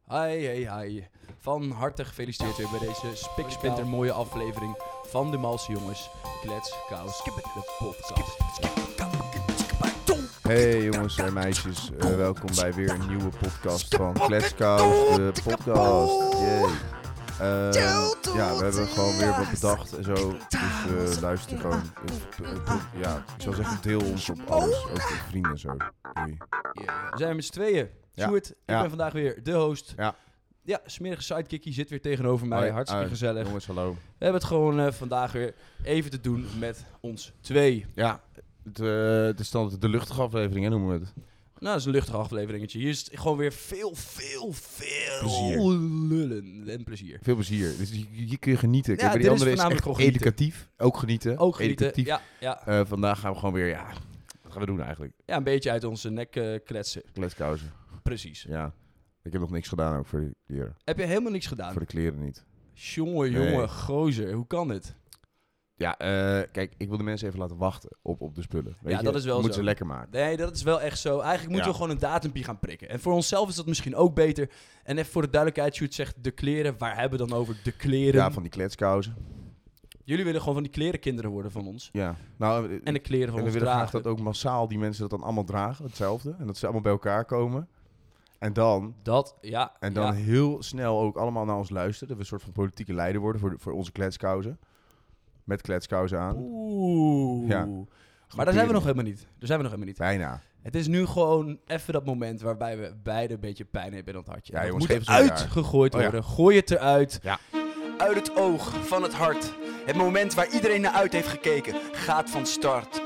Hi. Van harte gefeliciteerd weer bij deze spiksplinter mooie aflevering van de Malse Jongens. Klets, Kous, de podcast. Hey jongens en meisjes, welkom bij weer een nieuwe podcast van Kletskous, de podcast. Yay. Ja, we hebben gewoon weer wat bedacht en zo, dus luister gewoon. Ik zou zeggen, deel ons op alles, ook met vrienden en zo. Doei. We zijn met z'n tweeën. Sjoerd, ik ben vandaag weer de host. Ja, smerige sidekickie zit weer tegenover mij. Hartstikke gezellig. Jongens, hallo. We hebben het gewoon vandaag weer even te doen met ons twee. Ja, het is dan de luchtige aflevering, hè, noemen we het. Nou, dat is een luchtig afleveringetje. Hier is het gewoon weer veel plezier. Lullen en plezier. Veel plezier. Dus hier kun je genieten. Ja, Kijk, bij die andere is echt gewoon educatief. Ook genieten. Educatief. Ja. Vandaag gaan we gewoon weer, wat gaan we doen eigenlijk? Ja, een beetje uit onze nek kletsen. Kletskousen. Precies. Ja. Ik heb nog niks gedaan ook voor de kleren. Heb je helemaal niks gedaan? Voor de kleren niet. Jongen, gozer. Hoe kan het? Ja, kijk, ik wil de mensen even laten wachten op de spullen. Weet je? Dat is wel zo. Moeten ze lekker maken. Nee, dat is wel echt zo. Eigenlijk moeten we gewoon een datumpje gaan prikken. En voor onszelf is dat misschien ook beter. En even voor de duidelijkheid, Sjoerd zegt de kleren. Waar hebben we dan over de kleren? Ja, van die kletskousen. Jullie willen gewoon van die klerenkinderen worden van ons. Ja. Nou, en de kleren van ons ons we willen dragen. graag dat ook massaal die mensen dat dan allemaal dragen, hetzelfde. En dat ze allemaal bij elkaar komen. En dan heel snel ook allemaal naar ons luisteren. Dat we een soort van politieke leider worden voor onze kletskousen. Met kletskousen aan. Oeh. Ja. Maar daar zijn we nog helemaal niet. Bijna. Het is nu gewoon even dat moment waarbij we beide een beetje pijn hebben in het hartje. Ja, dat jongens, moet uitgegooid worden. Gooi het eruit. Ja. Uit het oog van het hart. Het moment waar iedereen naar uit heeft gekeken. Gaat van start.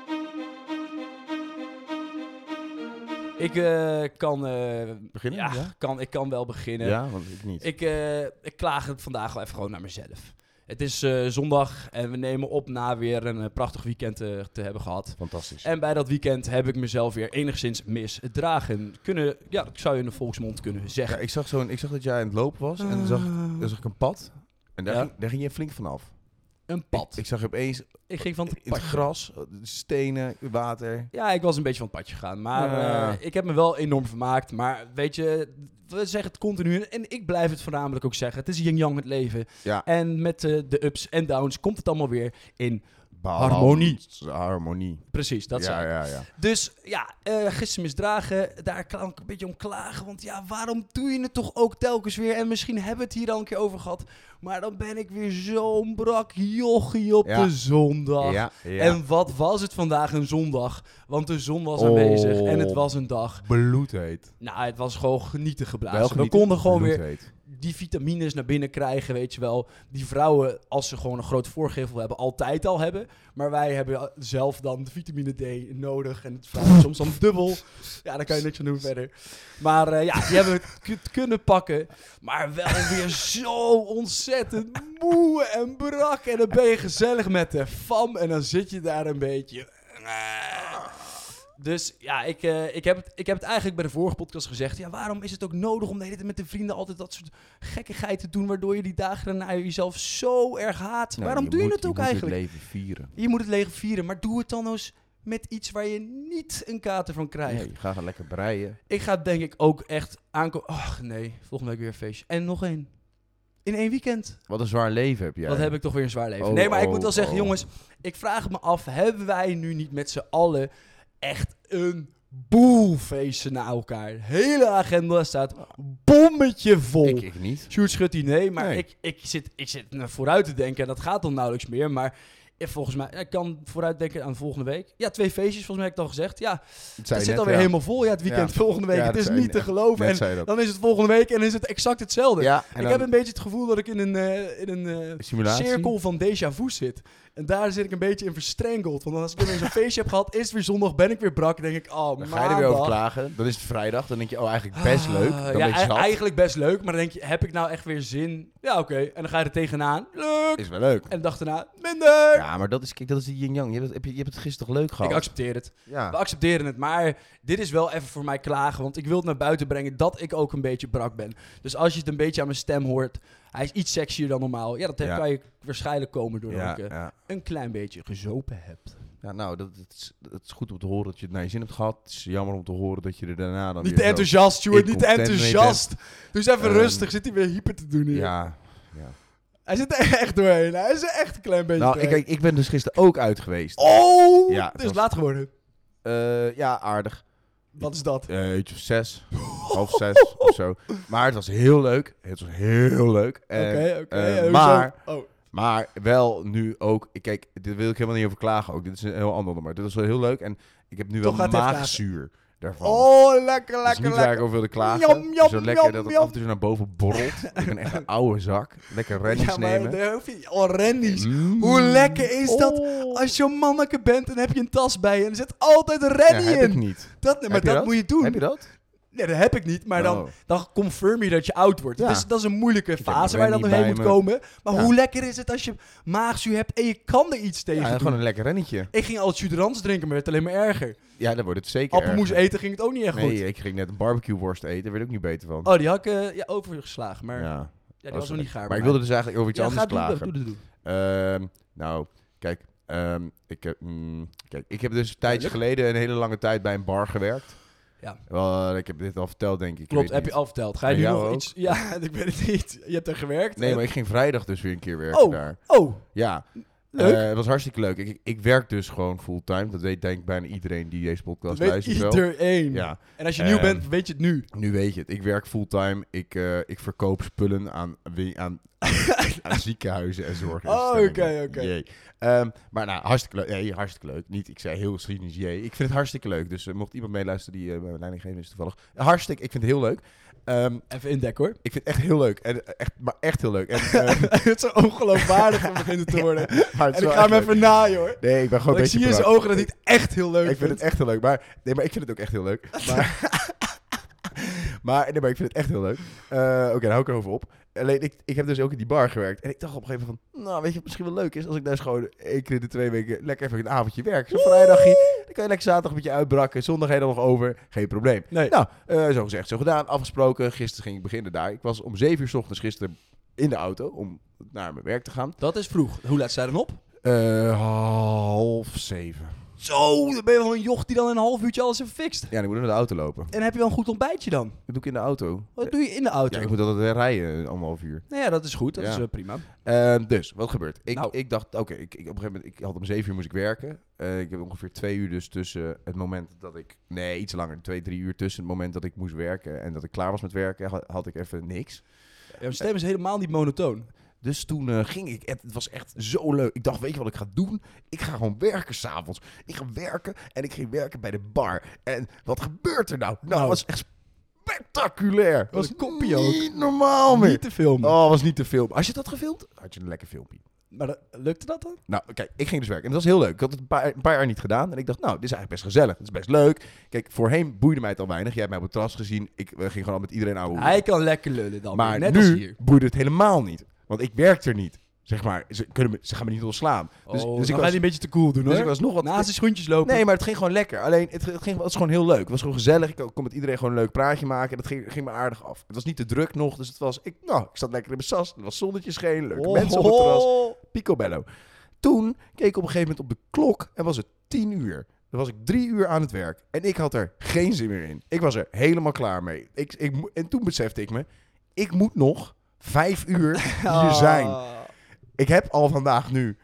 Ik kan beginnen. Ja, ik kan wel beginnen. Ja, want ik niet. Ik klaag het vandaag wel even gewoon naar mezelf. Het is zondag en we nemen op na weer een prachtig weekend te hebben gehad. Fantastisch. En bij dat weekend heb ik mezelf weer enigszins misdragen. Dat zou je in de volksmond kunnen zeggen. Ja, ik zag dat jij aan het lopen was en dan zag ik een pad. En daar ging je flink vanaf. Een pad? Ik zag je opeens ik ging van in het gras, stenen, water. Ja, ik was een beetje van het padje gegaan. Maar ik heb me wel enorm vermaakt. Maar weet je, we zeggen het continu. En ik blijf het voornamelijk ook zeggen. Het is yin-yang het leven. Ja. En met de ups en downs komt het allemaal weer in harmonie. Precies, dat zei ik. Ja. Dus gisteren misdragen, daar kan ik een beetje om klagen. Want waarom doe je het toch ook telkens weer? En misschien hebben we het hier al een keer over gehad. Maar dan ben ik weer zo'n brak jochie op de zondag. Ja. En wat was het vandaag een zondag? Want de zon was aanwezig en het was een dag. Bloedheet. Nou, het was gewoon genieten geblazen. We konden gewoon weer die vitamines naar binnen krijgen, weet je wel. Die vrouwen, als ze gewoon een groot voorgevel hebben, altijd al hebben. Maar wij hebben zelf dan de vitamine D nodig. En het vrouwen soms dan dubbel. Ja, daar kan je niks aan doen verder. Maar die hebben het kunnen pakken. Maar wel weer zo ontzettend moe en brak. En dan ben je gezellig met de fam. En dan zit je daar een beetje. Dus ja, ik heb het eigenlijk bij de vorige podcast gezegd. Ja, waarom is het ook nodig om de hele tijd met de vrienden altijd dat soort gekkigheid te doen, waardoor je die dagen daarna jezelf zo erg haat? Nou, waarom doe je het ook eigenlijk? Je moet het leven vieren. Je moet het leven vieren, maar doe het dan eens met iets waar je niet een kater van krijgt. Nee, ga gaan lekker breien. Ik ga denk ik ook echt aankomen. Ach nee, volgende week weer een feestje. En nog één. In 1 weekend. Wat een zwaar leven heb jij. Wat heb ik toch weer een zwaar leven. Ik moet wel zeggen, jongens, ik vraag me af, hebben wij nu niet met z'n allen echt een boel feesten na elkaar? De hele agenda staat bommetje vol. Ik niet. Sjoerd schudt die nee, maar ik zit naar vooruit te denken en dat gaat dan nauwelijks meer, maar volgens mij, ik kan vooruitdenken aan volgende week. Ja, 2 feestjes, volgens mij heb ik het al gezegd. Ja, het zit alweer helemaal vol. Ja, het weekend volgende week. Het is niet te geloven. En dan is het volgende week en is het exact hetzelfde. Ja, ik heb een beetje het gevoel dat ik in een cirkel van déjà vu zit. En daar zit ik een beetje in verstrengeld. Want als ik weer zo'n feestje heb gehad, is het weer zondag, ben ik weer brak. Dan denk ik, dan ga je er weer over klagen. Dan is het vrijdag. Dan denk je, eigenlijk best leuk. Dan ben je zat. Eigenlijk best leuk. Maar dan denk je, heb ik nou echt weer zin? Ja, oké. En dan ga je er tegenaan. Leuk. Is wel leuk. En de dag daarna, minder. Ja, maar dat is die yin-yang. Je hebt het gisteren toch leuk gehad? Ik accepteer het. Ja. We accepteren het. Maar dit is wel even voor mij klagen. Want ik wil het naar buiten brengen dat ik ook een beetje brak ben. Dus als je het een beetje aan mijn stem hoort, hij is iets sexier dan normaal. Ja, dat kan je waarschijnlijk komen doordat ik een klein beetje gezopen heb. Ja, nou, dat is goed om te horen dat je het naar je zin hebt gehad. Het is jammer om te horen dat je er daarna dan niet te enthousiast, Stuart, niet te enthousiast. Doe eens even rustig, zit hij weer hyper te doen hier. Ja. Hij zit er echt doorheen, hij is er echt een klein beetje Nou, kijk, ik ben dus gisteren ook uit geweest. Oh! Ja, het is laat geworden. Ja, aardig. Wat is dat? 6, half 6 of zo. Maar het was heel leuk. Oké. Maar wel nu ook... Kijk, dit wil ik helemaal niet over klagen ook. Dit is een heel ander maar dit was wel heel leuk. En ik heb nu wel maagzuur daarvan. Oh, lekker. Dus niet waar ik over wilde klagen. Zo lekker dat het af en toe naar boven borrelt. Ik ben echt een oude zak. Lekker Randy's nemen. Randy's. Hoe lekker is dat als je een manneke bent en heb je een tas bij je en er zit altijd een Randy in. Heb ik niet. Dat moet je doen. Heb je dat? Nee, dat heb ik niet. Maar dan confirm je dat je oud wordt. Ja. Dat is een moeilijke fase waar je dan doorheen moet komen. Maar hoe lekker is het als je maagzuur hebt en je kan er iets tegen doen? Gewoon een lekker rennetje. Ik ging altijd Suderans drinken, maar het werd alleen maar erger. Ja, dan wordt het zeker appelmoes eten ging het ook niet echt goed. Nee, ik ging net een barbecue worst eten. Daar werd ik ook niet beter van. Oh, die had ik overgeslagen. Maar die was nog niet gaar. Maar ik wilde dus eigenlijk over iets anders klagen. Doe. Nou, kijk. Ik heb dus een tijdje geleden een hele lange tijd bij een bar gewerkt. Ja. Wel, ik heb dit al verteld, denk ik. Klopt, heb je al verteld. Ga je nu nog iets... Ja, ik weet het niet. Je hebt er gewerkt. Nee, maar ik ging vrijdag dus weer een keer werken daar. Ja. Leuk. Het was hartstikke leuk. Ik werk dus gewoon fulltime. Dat weet denk ik bijna iedereen die deze podcast luistert wel. Iedereen. Ja. En als je nieuw bent, weet je het nu. Nu weet je het. Ik werk fulltime. Ik verkoop spullen aan ziekenhuizen en zorginstellingen. Oké. Maar nou, hartstikke leuk. Nee, hartstikke leuk. Niet, ik zei heel cynisch jee. Ik vind het hartstikke leuk. Dus mocht iemand meeluisteren die mijn leidinggevende is toevallig. Ik vind het heel leuk. Even indekken hoor. Ik vind het echt heel leuk. Maar echt heel leuk. En, het is zo ongeloofwaardig om beginnen te worden. En ik ga hem even naaien hoor. Nee, ik ben gewoon een beetje... Ik zie in zijn ogen dat hij het echt heel leuk vindt. Ik vind het echt heel leuk. Maar ik vind het ook echt heel leuk. Maar ik vind het echt heel leuk. Oké, dan hou ik erover op. Alleen, ik heb dus ook in die bar gewerkt. En ik dacht op een gegeven moment van... Nou, weet je wat misschien wel leuk is? Als ik daar eens gewoon 1 keer in de 2 weken lekker even een avondje werk. Zo'n vrijdagje. Dan kan je lekker zaterdag met je uitbrakken. Zondag ga je er nog over. Geen probleem. Nee. Nou, zo gezegd, zo gedaan. Afgesproken. Gisteren ging ik beginnen daar. Ik was om 7 uur 's ochtends gisteren in de auto om naar mijn werk te gaan. Dat is vroeg. Hoe laat sta je dan op? 6:30. Zo, dan ben je wel een joch die dan in een half uurtje alles even fixt. Ja, dan moet ik naar de auto lopen. En heb je wel een goed ontbijtje dan? Dat doe ik in de auto. Wat doe je in de auto? Ja, ik moet altijd rijden, 1,5 uur. Nou ja, dat is goed. Dat is prima. Dus, wat gebeurt? Ik dacht, op een gegeven moment, ik had om 7 uur moest ik werken. Ik heb ongeveer 2 uur dus tussen het moment dat ik... Nee, iets langer. 2-3 uur tussen het moment dat ik moest werken en dat ik klaar was met werken, had ik even niks. Jouw stem is helemaal niet monotoon. Dus toen ging ik, het was echt zo leuk. Ik dacht, weet je wat ik ga doen? Ik ga gewoon werken s'avonds. Ik ga werken en ik ging werken bij de bar. En wat gebeurt er nou? Nou, het was echt spectaculair. Het was kopie ook. Niet normaal meer. Niet te filmen. Oh, was niet te filmen. Als je dat gefilmd, had je een lekker filmpje. Maar lukte dat dan? Nou, kijk, ik ging dus werken. En dat was heel leuk. Ik had het een paar jaar niet gedaan. En ik dacht, nou, dit is eigenlijk best gezellig. Het is best leuk. Kijk, voorheen boeide mij het al weinig. Jij hebt mij op het terras gezien. Ik ging gewoon al met iedereen ouwe. Hij kan lekker lullen dan. Maar net nu als hier. boeide het helemaal niet. Want ik werk er niet. Zeg maar, ze gaan me niet ontslaan. Dus ik ga die een beetje te cool doen, hoor. Dus ik was nog wat... Naast zijn schoentjes lopen. Nee, maar het ging gewoon lekker. Alleen, het was gewoon heel leuk. Het was gewoon gezellig. Ik kon met iedereen gewoon een leuk praatje maken. Dat ging me aardig af. Het was niet te druk nog. Dus ik zat lekker in mijn sas. Er was zonnetje scheen. Leuke mensen op het terras. Picobello. Toen keek ik op een gegeven moment op de klok. En was het 10 uur. Dan was ik 3 uur aan het werk. En ik had er geen zin meer in. Ik was er helemaal klaar mee. En toen besefte ik me... Ik moet nog 5 uur hier zijn. Ik heb al vandaag nu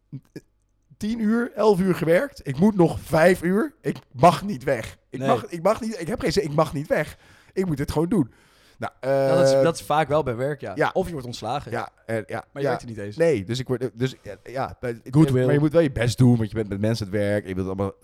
10 uur, 11 uur gewerkt. Ik moet nog 5 uur. Ik mag niet weg. Ik mag niet. Ik heb geen zin. Ik mag niet weg. Ik moet dit gewoon doen. Nou, dat is vaak wel bij werk, ja. Of je wordt ontslagen. Maar je werkt er niet eens. Nee, dus ik word... Maar je moet wel je best doen, want je bent met mensen aan het werk. Je wilt allemaal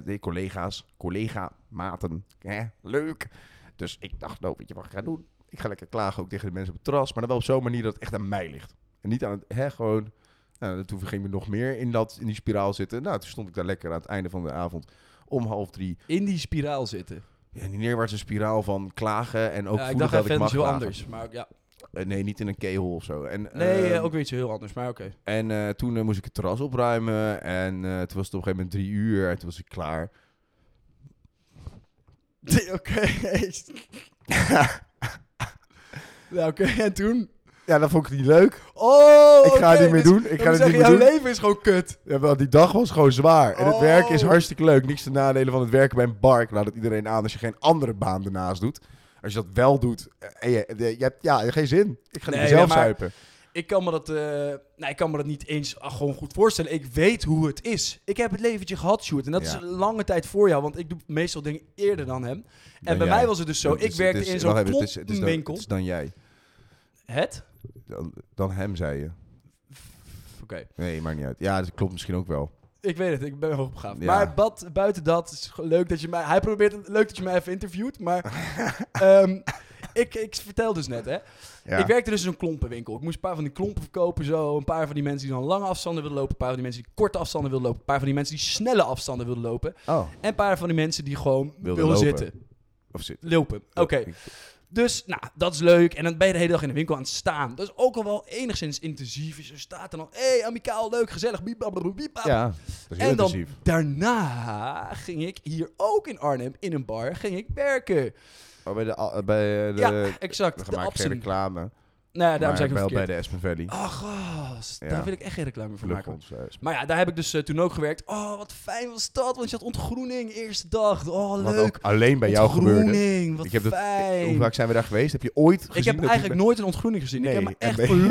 collega-maten. Leuk. Dus ik dacht, nou, weet je wat ik ga doen? Ik ga lekker klagen ook tegen de mensen op het terras. Maar dan wel op zo'n manier dat het echt aan mij ligt. En niet aan het... gewoon... Nou, toen ging ik nog meer in die spiraal zitten. Nou, toen stond ik daar lekker aan het einde van de avond om 2:30. In die spiraal zitten? Ja, die neerwaartse spiraal van klagen en ook voelen dat ik mag klagen. Anders, maar ja. Nee, niet in een keyhole of zo. En, ook weer iets heel anders, maar oké. En toen moest ik het terras opruimen. En toen was het op een gegeven moment 3 uur. En toen was ik klaar. Oké. Ja, oké. En toen? Ja, dat vond ik niet leuk. Oh, ik ga het niet meer doen. Jouw leven is gewoon kut. Ja, wel, die dag was gewoon zwaar. En het werken is hartstikke leuk. Niks te nadelen van het werken bij een bar. Ik laat het iedereen aan als je geen andere baan ernaast doet. Als je dat wel doet, je hebt geen zin. Ik ga niet zelf zuipen. Ik kan me dat niet eens gewoon goed voorstellen. Ik weet hoe het is. Ik heb het leventje gehad, Sjoerd. En dat is een lange tijd voor jou, want ik doe meestal dingen eerder dan hem. En bij mij was het dus zo. Ik werkte in zo'n klompenwinkel. Het is dan jij. Het? Dan hem, zei je. Oké. Nee, maakt niet uit. Ja, dat klopt misschien ook wel. Ik weet het, ik ben hoogbegaafd. Ja. Maar buiten dat is leuk dat je mij... Hij probeert het leuk dat je mij even interviewt, maar... ik vertel dus net, hè. Ja. Ik werkte dus in zo'n klompenwinkel. Ik moest een paar van die klompen verkopen, zo. Een paar van die mensen die dan lange afstanden wilden lopen. Een paar van die mensen die korte afstanden wilden lopen. Een paar van die mensen die snelle afstanden wilden lopen. Oh. En een paar van die mensen die gewoon wilden zitten. Of zitten. Lopen, oké. Dus, nou, dat is leuk. En dan ben je de hele dag in de winkel aan het staan. Dat is ook al wel enigszins intensief. Je staat er dan, amicaal, leuk, gezellig. Ja, dat is heel intensief. En dan daarna ging ik hier ook in Arnhem, in een bar, ging ik werken. Oh, bij de ja, exact. We gaan geen reclame. Nee, daarom zei ik wel verkeerd. bij de Aspen Valley. Oh, gast. Daar wil ik echt geen reclame voor maken. Maar ja, daar heb ik dus toen ook gewerkt. Oh, wat fijn was dat. Want je had ontgroening eerste dag. Oh, leuk. Wat ook alleen bij jou gebeurde. Ontgroening, wat fijn. Hoe vaak zijn we daar geweest? Heb je ooit gezien? Ik heb eigenlijk nooit een ontgroening gezien. Nee, ik heb me echt voor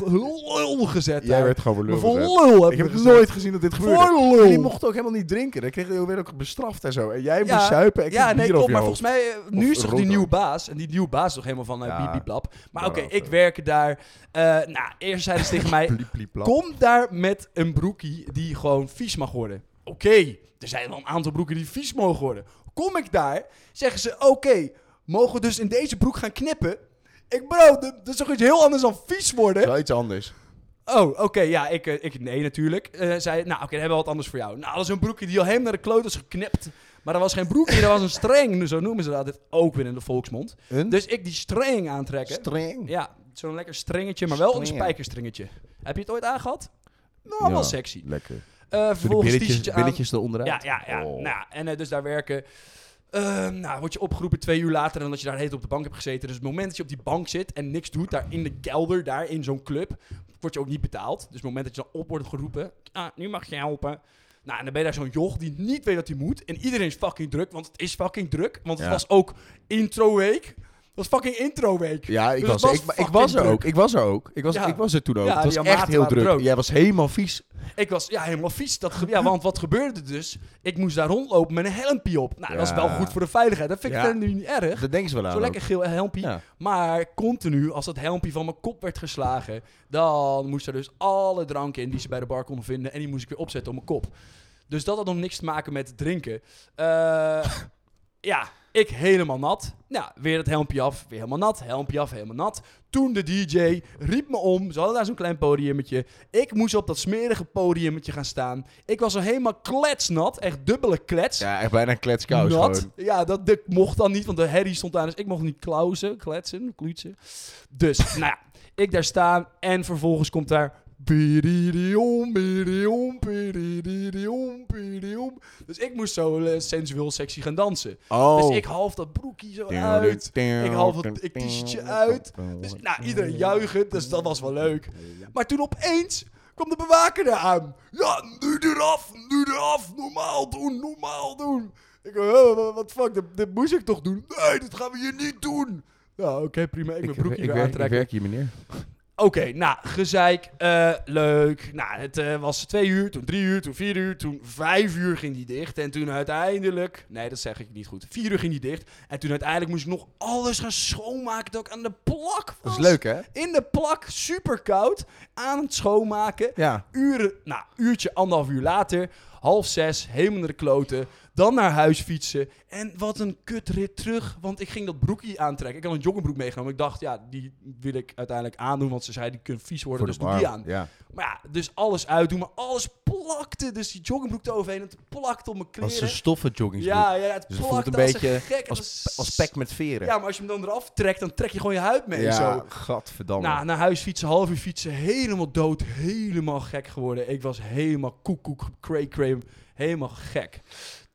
lul gezet. Jij werd gewoon voor lul gezet. Lul ik heb nooit gezien dat dit gebeurde. Jullie mochten ook helemaal niet drinken. Dan kreeg je weer ook bestraft en zo. En jij moest zuipen. Klopt. Maar volgens mij, nu is toch die nieuwe baas. En die nieuwe baas is toch helemaal van biep. Maar oké, ik werk daar. Eerst zeiden ze tegen mij, kom daar met een broekie die gewoon vies mag worden. Oké, er zijn wel een aantal broeken die vies mogen worden. Kom ik daar, zeggen ze, oké, mogen we dus in deze broek gaan knippen? Dat is toch iets heel anders dan vies worden? Wel iets anders. Oh, oké, ja, ik nee natuurlijk. Zei, dan hebben we wat anders voor jou. Nou, dat is een broekje die al helemaal naar de kloot is geknipt. Maar dat was geen broekje, dat was een streng. Zo noemen ze dat altijd ook weer in de volksmond. Dus ik die streng aantrekken. Streng? Ja, zo'n lekker strengetje, maar wel een spijkerstringetje. Heb je het ooit aangehad? Nou, wel sexy. Lekker. Vervolgens billetjes eronderuit? Ja. Oh. Nou, en dus daar werken. Word je opgeroepen 2 uur later en dat je daar heet op de bank hebt gezeten. Dus het moment dat je op die bank zit en niks doet, daar in de kelder, daar in zo'n club, word je ook niet betaald. Dus het moment dat je dan op wordt geroepen, nu mag je helpen. Nou, en dan ben je daar zo'n joch die niet weet wat hij moet. En iedereen is fucking druk, want het is fucking druk. Want het was ook introweek. Dat was fucking introweek. Ja, ik was er ook. Ik was er toen ook. Ja, het was echt heel druk. Jij was helemaal vies. Ik was helemaal vies. Want wat gebeurde dus? Ik moest daar rondlopen met een helmpje op. Nou, dat is wel goed voor de veiligheid. Dat vind ik nu niet erg. Dat denken ze wel aan. Zo'n lekker geel helmpje. Ja. Maar continu, als dat helmpje van mijn kop werd geslagen, dan moest er dus alle drank in die ze bij de bar konden vinden. En die moest ik weer opzetten op mijn kop. Dus dat had nog niks te maken met drinken. Ik helemaal nat. Nou, weer het helmpje af, weer helemaal nat. Helmpje af, helemaal nat. Toen de DJ riep me om. Ze hadden daar zo'n klein podiummetje. Ik moest op dat smerige podiummetje gaan staan. Ik was al helemaal kletsnat. Echt dubbele klets. Ja, echt bijna een kletskous gewoon. Ja, dat mocht dan niet, want de herrie stond aan. Dus ik mocht niet kletsen. Dus, ik daar staan. En vervolgens komt daar... Dus ik moest zo sensueel sexy gaan dansen. Dus ik half dat broekje zo uit. Ik half dat t-shirtje uit. Dus iedereen juichen, dus dat was wel leuk. Maar toen opeens kwam de bewaker daar aan. Ja, nu eraf. Normaal doen. Ik wat fuck, dit moest ik toch doen? Nee, dat gaan we hier niet doen. Nou, oké, prima. Ik mijn broekje weer aantrekken. Ik werk hier, meneer. Oké, gezeik, leuk. Het was 2 uur, toen 3 uur, toen 4 uur, toen 5 uur ging die dicht. En toen uiteindelijk... Nee, dat zeg ik niet goed. 4 uur ging die dicht. En toen uiteindelijk moest ik nog alles gaan schoonmaken dat ik aan de plak was. Dat is leuk, hè? In de plak, super koud, aan het schoonmaken. Ja. Uurtje, 1,5 uur later, 5:30, helemaal naar de kloten. Dan naar huis fietsen. En wat een kutrit terug. Want ik ging dat broekje aantrekken. Ik had een joggingbroek meegenomen. Ik dacht, die wil ik uiteindelijk aandoen. Want ze zei, die kunnen vies worden. Dus doe die aan. Ja. Maar dus alles uitdoen. Maar alles plakte. Dus die joggingbroek eroverheen. Het plakte op mijn kleren. Als een stoffen joggingbroek. Ja, het dus plakte het een beetje gek. als pek met veren. Ja, maar als je hem dan eraf trekt, dan trek je gewoon je huid mee. Ja, zo. gadverdamme. Naar huis fietsen, half uur fietsen. Helemaal dood. Helemaal gek geworden. Ik was helemaal koek, cray, helemaal gek.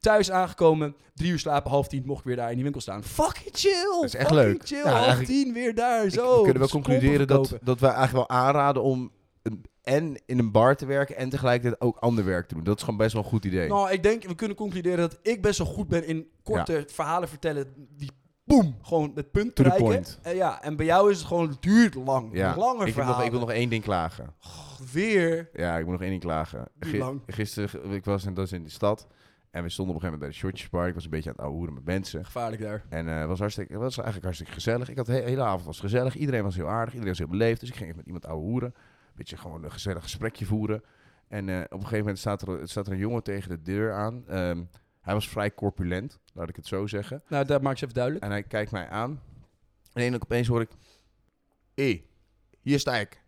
thuis aangekomen, 3 uur slapen, 9:30 mocht ik weer daar in die winkel staan. Fucking chill! Dat is echt leuk. Chill, ja, 9:30 weer daar, zo. We kunnen wel concluderen dat wij eigenlijk wel aanraden om en in een bar te werken en tegelijkertijd ook ander werk te doen. Dat is gewoon best wel een goed idee. Nou, ik denk, we kunnen concluderen dat ik best wel goed ben in korte verhalen vertellen die boem, gewoon het punt to bereiken. The point. En bij jou is het gewoon, het duurt lang. Ja. Langer verhaal. Ik wil nog 1 ding klagen. Weer? Ja, ik moet nog 1 ding klagen. Gisteren, ik was in de stad en we stonden op een gegeven moment bij de shortjesbar. Ik was een beetje aan het ouwehoeren met mensen. Gevaarlijk daar. En het was eigenlijk hartstikke gezellig. Ik had de hele avond was gezellig. Iedereen was heel aardig, iedereen was heel beleefd. Dus ik ging even met iemand ouwehoeren. Een beetje gewoon een gezellig gesprekje voeren. En op een gegeven moment staat er een jongen tegen de deur aan. Hij was vrij corpulent, laat ik het zo zeggen. Nou, dat maak ik even duidelijk. En hij kijkt mij aan. En opeens hoor ik... Hier sta ik.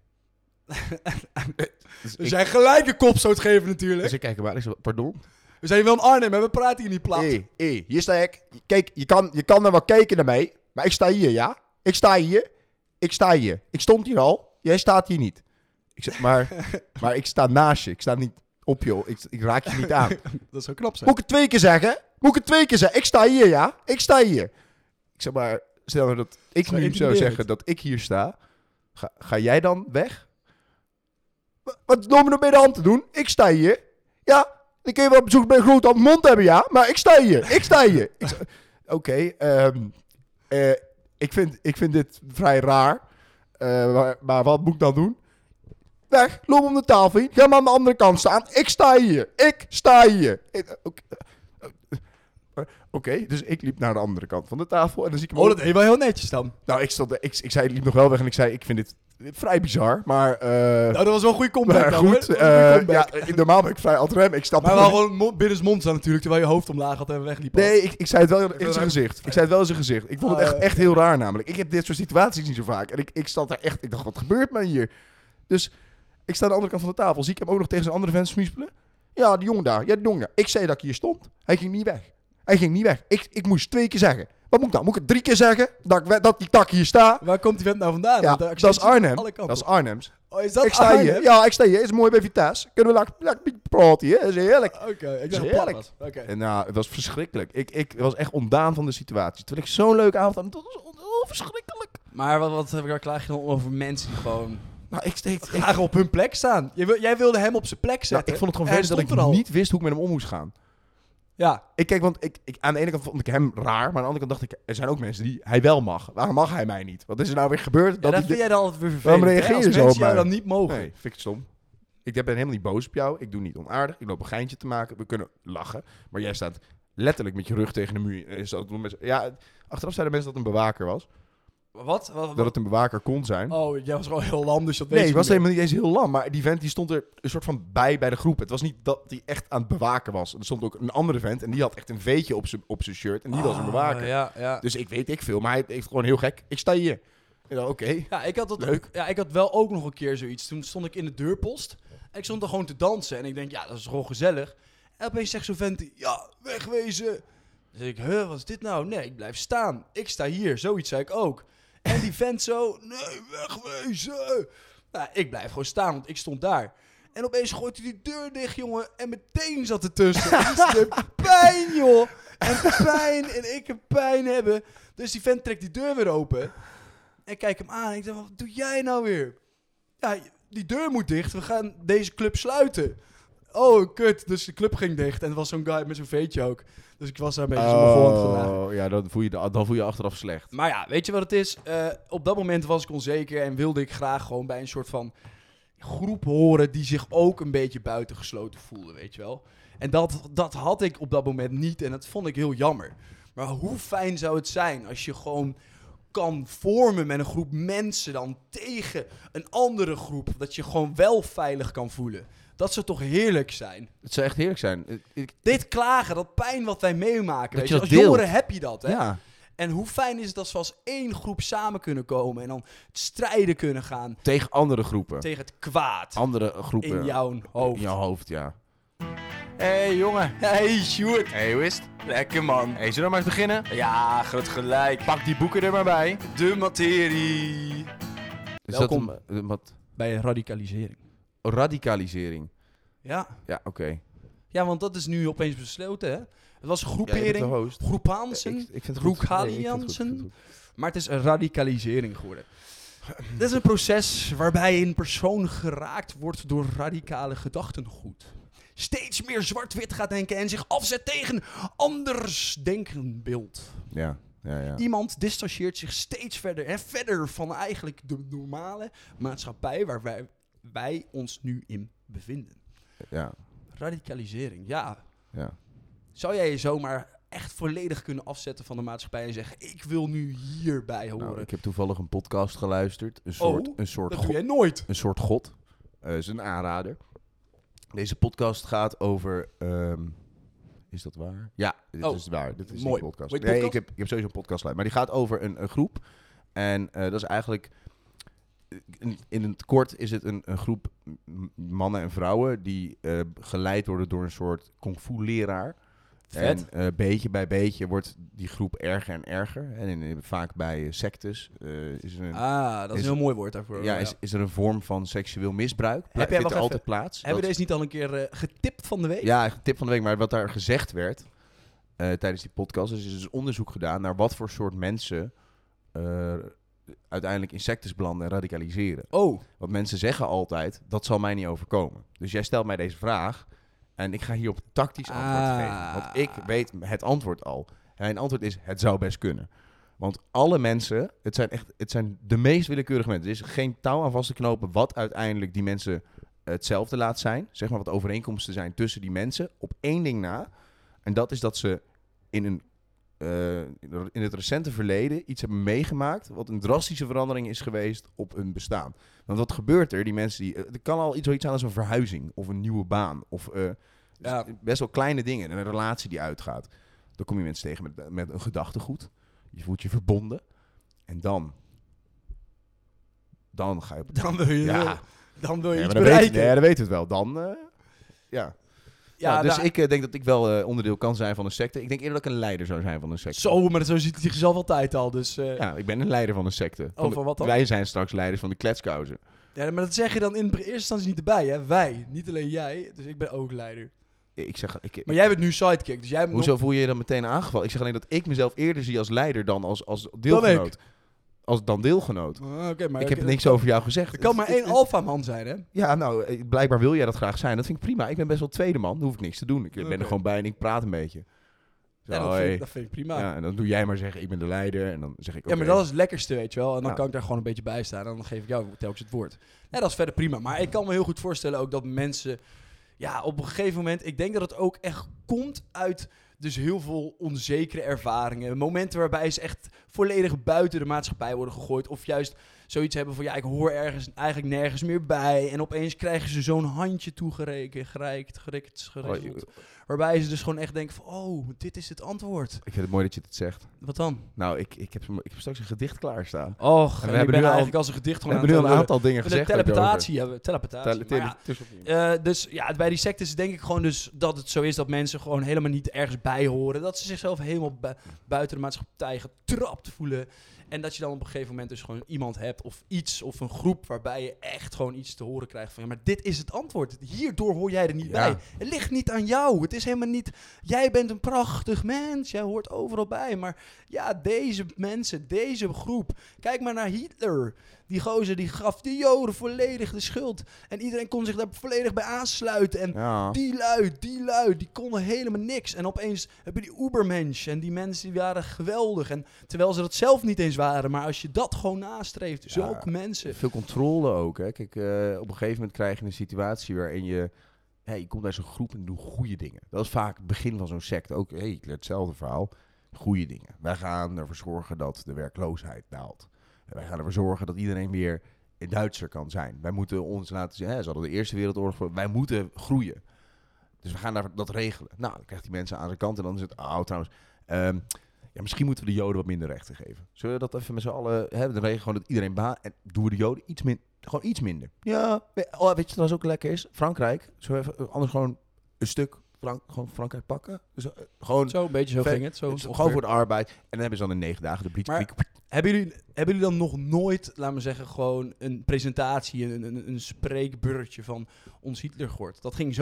Dus jij gelijk een kopstoot geven natuurlijk. Dus ik kijk hem aan. Ik zeg, pardon? We zijn wel in Arnhem en we praten hier niet plat. Hier sta ik. Kijk, je kan er wel kijken naar mij. Maar ik sta hier, ja? Ik sta hier. Ik stond hier al. Jij staat hier niet. Ik zeg, maar ik sta naast je. Ik sta niet op je. Ik raak je niet aan. Dat zou knap zijn. Moet ik het 2 keer zeggen? Ik sta hier, ja? Ik sta hier. Ik zeg maar, stel nou dat ik nu zou zeggen dat ik hier sta. Ga jij dan weg? Wat is nou bij de hand te doen? Ik sta hier. Ja, dan kun je wel bezoek bij een grote mond hebben, ja? Maar ik sta hier. Oké, ik vind dit vrij raar. Maar wat moet ik dan doen? Weg, loop om de tafel heen. Ga maar aan de andere kant staan. Ik sta hier. Oké, dus ik liep naar de andere kant van de tafel. En dan zie ik hem dat deed wel heel netjes dan. Nou, ik liep nog wel weg en ik zei, ik vind dit vrij bizar, maar... nou, dat was wel een goede comeback. Maar goed, normaal ben ik vrij altruim. Maar wel gewoon binnensmond staan natuurlijk, terwijl je hoofd omlaag had en wegliep. Nee, ik zei het wel in zijn gezicht. Ik vond het echt heel raar namelijk. Ik heb dit soort situaties niet zo vaak. En ik zat daar echt, ik dacht, wat gebeurt mij hier? Dus ik sta aan de andere kant van de tafel. Zie ik hem ook nog tegen zijn andere vent smispelen? Ja, die jongen daar. Ja, die jongen. Ik zei dat ik hier stond. Hij ging niet weg. Ik moest 2 keer zeggen. Wat moet ik dan? Moet ik het 3 keer zeggen? Dat die tak hier sta? Waar komt die vent nou vandaan? Ja, dat is Arnhem. Dat is Arnhems. Oh, is dat ik sta hier. Ja, ik sta hier. Is mooi bij Vitesse. Kunnen we lekker praten hier? Dat is heerlijk. Oké, ik dacht heerlijk. En nou, het was verschrikkelijk. Ik was echt ontdaan van de situatie. Terwijl ik zo'n leuke avond had. Dat was verschrikkelijk. Maar waar klaag je dan over mensen die gewoon... Nou, ik graag op hun plek staan. Jij wilde hem op zijn plek zetten. Nou, ik vond het gewoon verder dat ik niet wist hoe ik met hem om moest gaan. Ja. Want aan de ene kant vond ik hem raar, maar aan de andere kant dacht ik, er zijn ook mensen die hij wel mag. Waarom mag hij mij niet? Wat is er nou weer gebeurd? Dat vind jij dan altijd weer vervelend. Waarom reageer je zo op mensen mij? jou dan niet mogen? Nee, vind ik stom. Ik ben helemaal niet boos op jou. Ik doe niet onaardig. Ik loop een geintje te maken. We kunnen lachen. Maar jij staat letterlijk met je rug tegen de muur. Ja, achteraf zeiden mensen dat het een bewaker was. Wat? Dat het een bewaker kon zijn. Oh, jij was gewoon heel lam, dus dat weet je. Nee, ik was helemaal niet eens heel lam. Maar die vent die stond er een soort van bij de groep. Het was niet dat hij echt aan het bewaken was. Er stond ook een andere vent en die had echt een veetje op zijn shirt. En die was een bewaker. Ja. Dus ik weet veel. Maar hij heeft gewoon heel gek. Ik sta hier. Oké. Ja, ik had dat leuk. Ja, ik had wel ook nog een keer zoiets. Toen stond ik in de deurpost. En ik stond er gewoon te dansen. En ik denk, ja, dat is gewoon gezellig. En opeens zegt zo'n vent, ja, wegwezen. Dus ik, wat is dit nou? Nee, ik blijf staan. Ik sta hier. Zoiets zei ik ook. En die vent zo, nee, wegwezen. Nou, ik blijf gewoon staan, want ik stond daar. En opeens gooit hij die deur dicht, jongen. En meteen zat er tussen. Dat is de pijn, joh. En ik heb pijn hebben. Dus die vent trekt die deur weer open. En ik kijk hem aan en ik denk, wat doe jij nou weer? Ja, die deur moet dicht. We gaan deze club sluiten. Oh, kut. Dus de club ging dicht. En er was zo'n guy met zo'n veetje ook. Dus ik was daar een beetje zo begonnen vandaag. Oh, ja, dan voel je achteraf slecht. Maar ja, weet je wat het is? Op dat moment was ik onzeker en wilde ik graag gewoon bij een soort van groep horen die zich ook een beetje buitengesloten voelde, weet je wel. En dat had ik op dat moment niet en dat vond ik heel jammer. Maar hoe fijn zou het zijn als je gewoon kan vormen met een groep mensen dan tegen een andere groep. Dat je gewoon wel veilig kan voelen. Dat zou toch heerlijk zijn? Het zou echt heerlijk zijn. Dit klagen, dat pijn wat wij meemaken. Weet je, als deelt. jongeren heb je dat, hè? Ja. En hoe fijn is het als we als één groep samen kunnen komen en dan strijden kunnen gaan. Tegen andere groepen. Tegen het kwaad. Andere groepen. In jouw hoofd. In jouw hoofd, ja. Hey jongen. Hey Sjoerd. Hey, hoe is het? Lekker man. Hey, zullen we maar eens beginnen? Ja, groot gelijk. Pak die boeken er maar bij. De materie. Welkom bij radicalisering. Radicalisering. Ja. Ja, oké. Ja, want dat is nu opeens besloten, hè? Het was groepering, groepansen, groekaliansen. Maar het is een radicalisering geworden. Dit is een proces waarbij een persoon geraakt wordt door radicale gedachtengoed. Steeds meer zwart-wit gaat denken en zich afzet tegen anders denkenbeeld. Ja. Iemand distancieert zich steeds verder en verder van eigenlijk de normale maatschappij waar wij ons nu in bevinden. Ja. Radicalisering, ja. Zou jij je zomaar echt volledig kunnen afzetten van de maatschappij en zeggen, ik wil nu hierbij horen? Nou, ik heb toevallig een podcast geluisterd. Een soort dat doe jij nooit. Een soort god. Is een aanrader. Deze podcast gaat over... is dat waar? Ja, dit is waar. Dit is mooi. Een podcast. Nee, ik heb sowieso een podcast geluisterd. Maar die gaat over een groep. En dat is eigenlijk... In het kort is het een groep mannen en vrouwen die geleid worden door een soort kung fu leraar. Vet. En beetje bij beetje wordt die groep erger en erger. En vaak bij sectes is er dat is een heel mooi woord daarvoor. Ja, is er een vorm van seksueel misbruik. Heb jij vindt er altijd plaats. Hebben we deze niet al een keer getipt van de week? Ja, tip van de week. Maar wat daar gezegd werd tijdens die podcast is dus onderzoek gedaan naar wat voor soort mensen uiteindelijk in sectes belanden en radicaliseren. Want mensen zeggen altijd, dat zal mij niet overkomen. Dus jij stelt mij deze vraag en ik ga hierop tactisch antwoord geven. Want ik weet het antwoord al. En mijn antwoord is, het zou best kunnen. Want alle mensen, het zijn de meest willekeurige mensen. Er is geen touw aan vast te knopen wat uiteindelijk die mensen hetzelfde laat zijn. Zeg maar wat overeenkomsten zijn tussen die mensen. Op één ding na. En dat is dat ze in het recente verleden iets hebben meegemaakt wat een drastische verandering is geweest op hun bestaan. Want wat gebeurt er? Die mensen er kan al zoiets aan als een verhuizing of een nieuwe baan of best wel kleine dingen. Een relatie die uitgaat. Dan kom je mensen tegen met een gedachtegoed. Je voelt je verbonden. En dan ga je... Dan wil je, dan wil je iets dan bereiken. Dan weten we het wel. Dan, dus ik denk dat ik wel onderdeel kan zijn van een secte. Ik denk eerder dat ik een leider zou zijn van een secte. Maar zo ziet hij zichzelf altijd al. Dus, ja, ik ben een leider van een secte. Van wat dan? Wij zijn straks leiders van de kletskousen. Ja, maar dat zeg je dan in eerste instantie niet erbij, hè? Wij, niet alleen jij. Dus ik ben ook leider. Maar jij bent nu sidekick, dus jij... Hoezo voel je je dan meteen aangevallen? Ik zeg alleen dat ik mezelf eerder zie als leider dan als deelgenoot. Dan deelgenoot. Maar ik heb niks over jou gezegd. Er kan maar één alfaman zijn, hè? Ja, nou, blijkbaar wil jij dat graag zijn. Dat vind ik prima. Ik ben best wel tweede man. Dan hoef ik niks te doen. Ik ben er gewoon bij en ik praat een beetje. Dat vind ik prima. Ja, en dan doe jij maar zeggen, ik ben de leider. En dan zeg ik, ja, maar dat is het lekkerste, weet je wel. En dan kan ik daar gewoon een beetje bij staan. En dan geef ik jou telkens het woord. Ja, dat is verder prima. Maar ik kan me heel goed voorstellen ook dat mensen... Ja, op een gegeven moment... Ik denk dat het ook echt komt uit... Dus heel veel onzekere ervaringen. Momenten waarbij ze echt volledig buiten de maatschappij worden gegooid. Of juist zoiets hebben van... Ja, ik hoor ergens eigenlijk nergens meer bij. En opeens krijgen ze zo'n handje toegereikt. Waarbij ze dus gewoon echt denken van... Oh, dit is het antwoord. Ik vind het mooi dat je het zegt. Wat dan? Nou, ik heb straks een gedicht klaarstaan. Och, en we hebben nu eigenlijk als een gedicht gewoon... We hebben nu een aantal dingen gezegd. Teleportatie hebben we. Teleportatie. Dus ja, bij die sectes denk ik gewoon dus dat het zo is dat mensen gewoon helemaal niet ergens bij horen. Dat ze zichzelf helemaal buiten de maatschappij getrapt voelen. En dat je dan op een gegeven moment dus gewoon iemand hebt of iets of een groep waarbij je echt gewoon iets te horen krijgt van... Ja, maar dit is het antwoord. Hierdoor hoor jij er niet bij. Het ligt niet aan jou. Het is helemaal niet... Jij bent een prachtig mens. Jij hoort overal bij. Maar ja, deze mensen, deze groep. Kijk maar naar Hitler. Die gozer die gaf de Joden volledig de schuld. En iedereen kon zich daar volledig bij aansluiten. En die lui, die konden helemaal niks. En opeens heb je die Ubermensch. En die mensen die waren geweldig. En terwijl ze dat zelf niet eens waren. Maar als je dat gewoon nastreeft, zulke mensen. Veel controle ook. Hè? Kijk, op een gegeven moment krijg je een situatie waarin je komt naar zo'n groep en doet goede dingen. Dat is vaak het begin van zo'n secte. Ook, ik leer hetzelfde verhaal. Goede dingen. Wij gaan ervoor zorgen dat de werkloosheid daalt. Wij gaan ervoor zorgen dat iedereen weer een Duitser kan zijn. Wij moeten ons laten zien, ze hadden de Eerste Wereldoorlog voor. Wij moeten groeien. Dus we gaan dat regelen. Nou, dan krijgt die mensen aan zijn kant en dan is het, trouwens, misschien moeten we de Joden wat minder rechten geven. Zullen we dat even met z'n allen hebben? Dan regelen gewoon dat iedereen en doen we de Joden gewoon iets minder. Ja, weet je trouwens ook lekker is? Frankrijk, anders gewoon een stuk gewoon Frankrijk pakken. Dus, gewoon zo, een beetje zo ging het. Gewoon voor de arbeid. En dan hebben ze dan in 9 dagen de Blitzkrieg. Hebben jullie dan nog nooit, laten we zeggen, gewoon een presentatie, een spreekbeurtje van ons Hitler gehoord? Dat ging zo.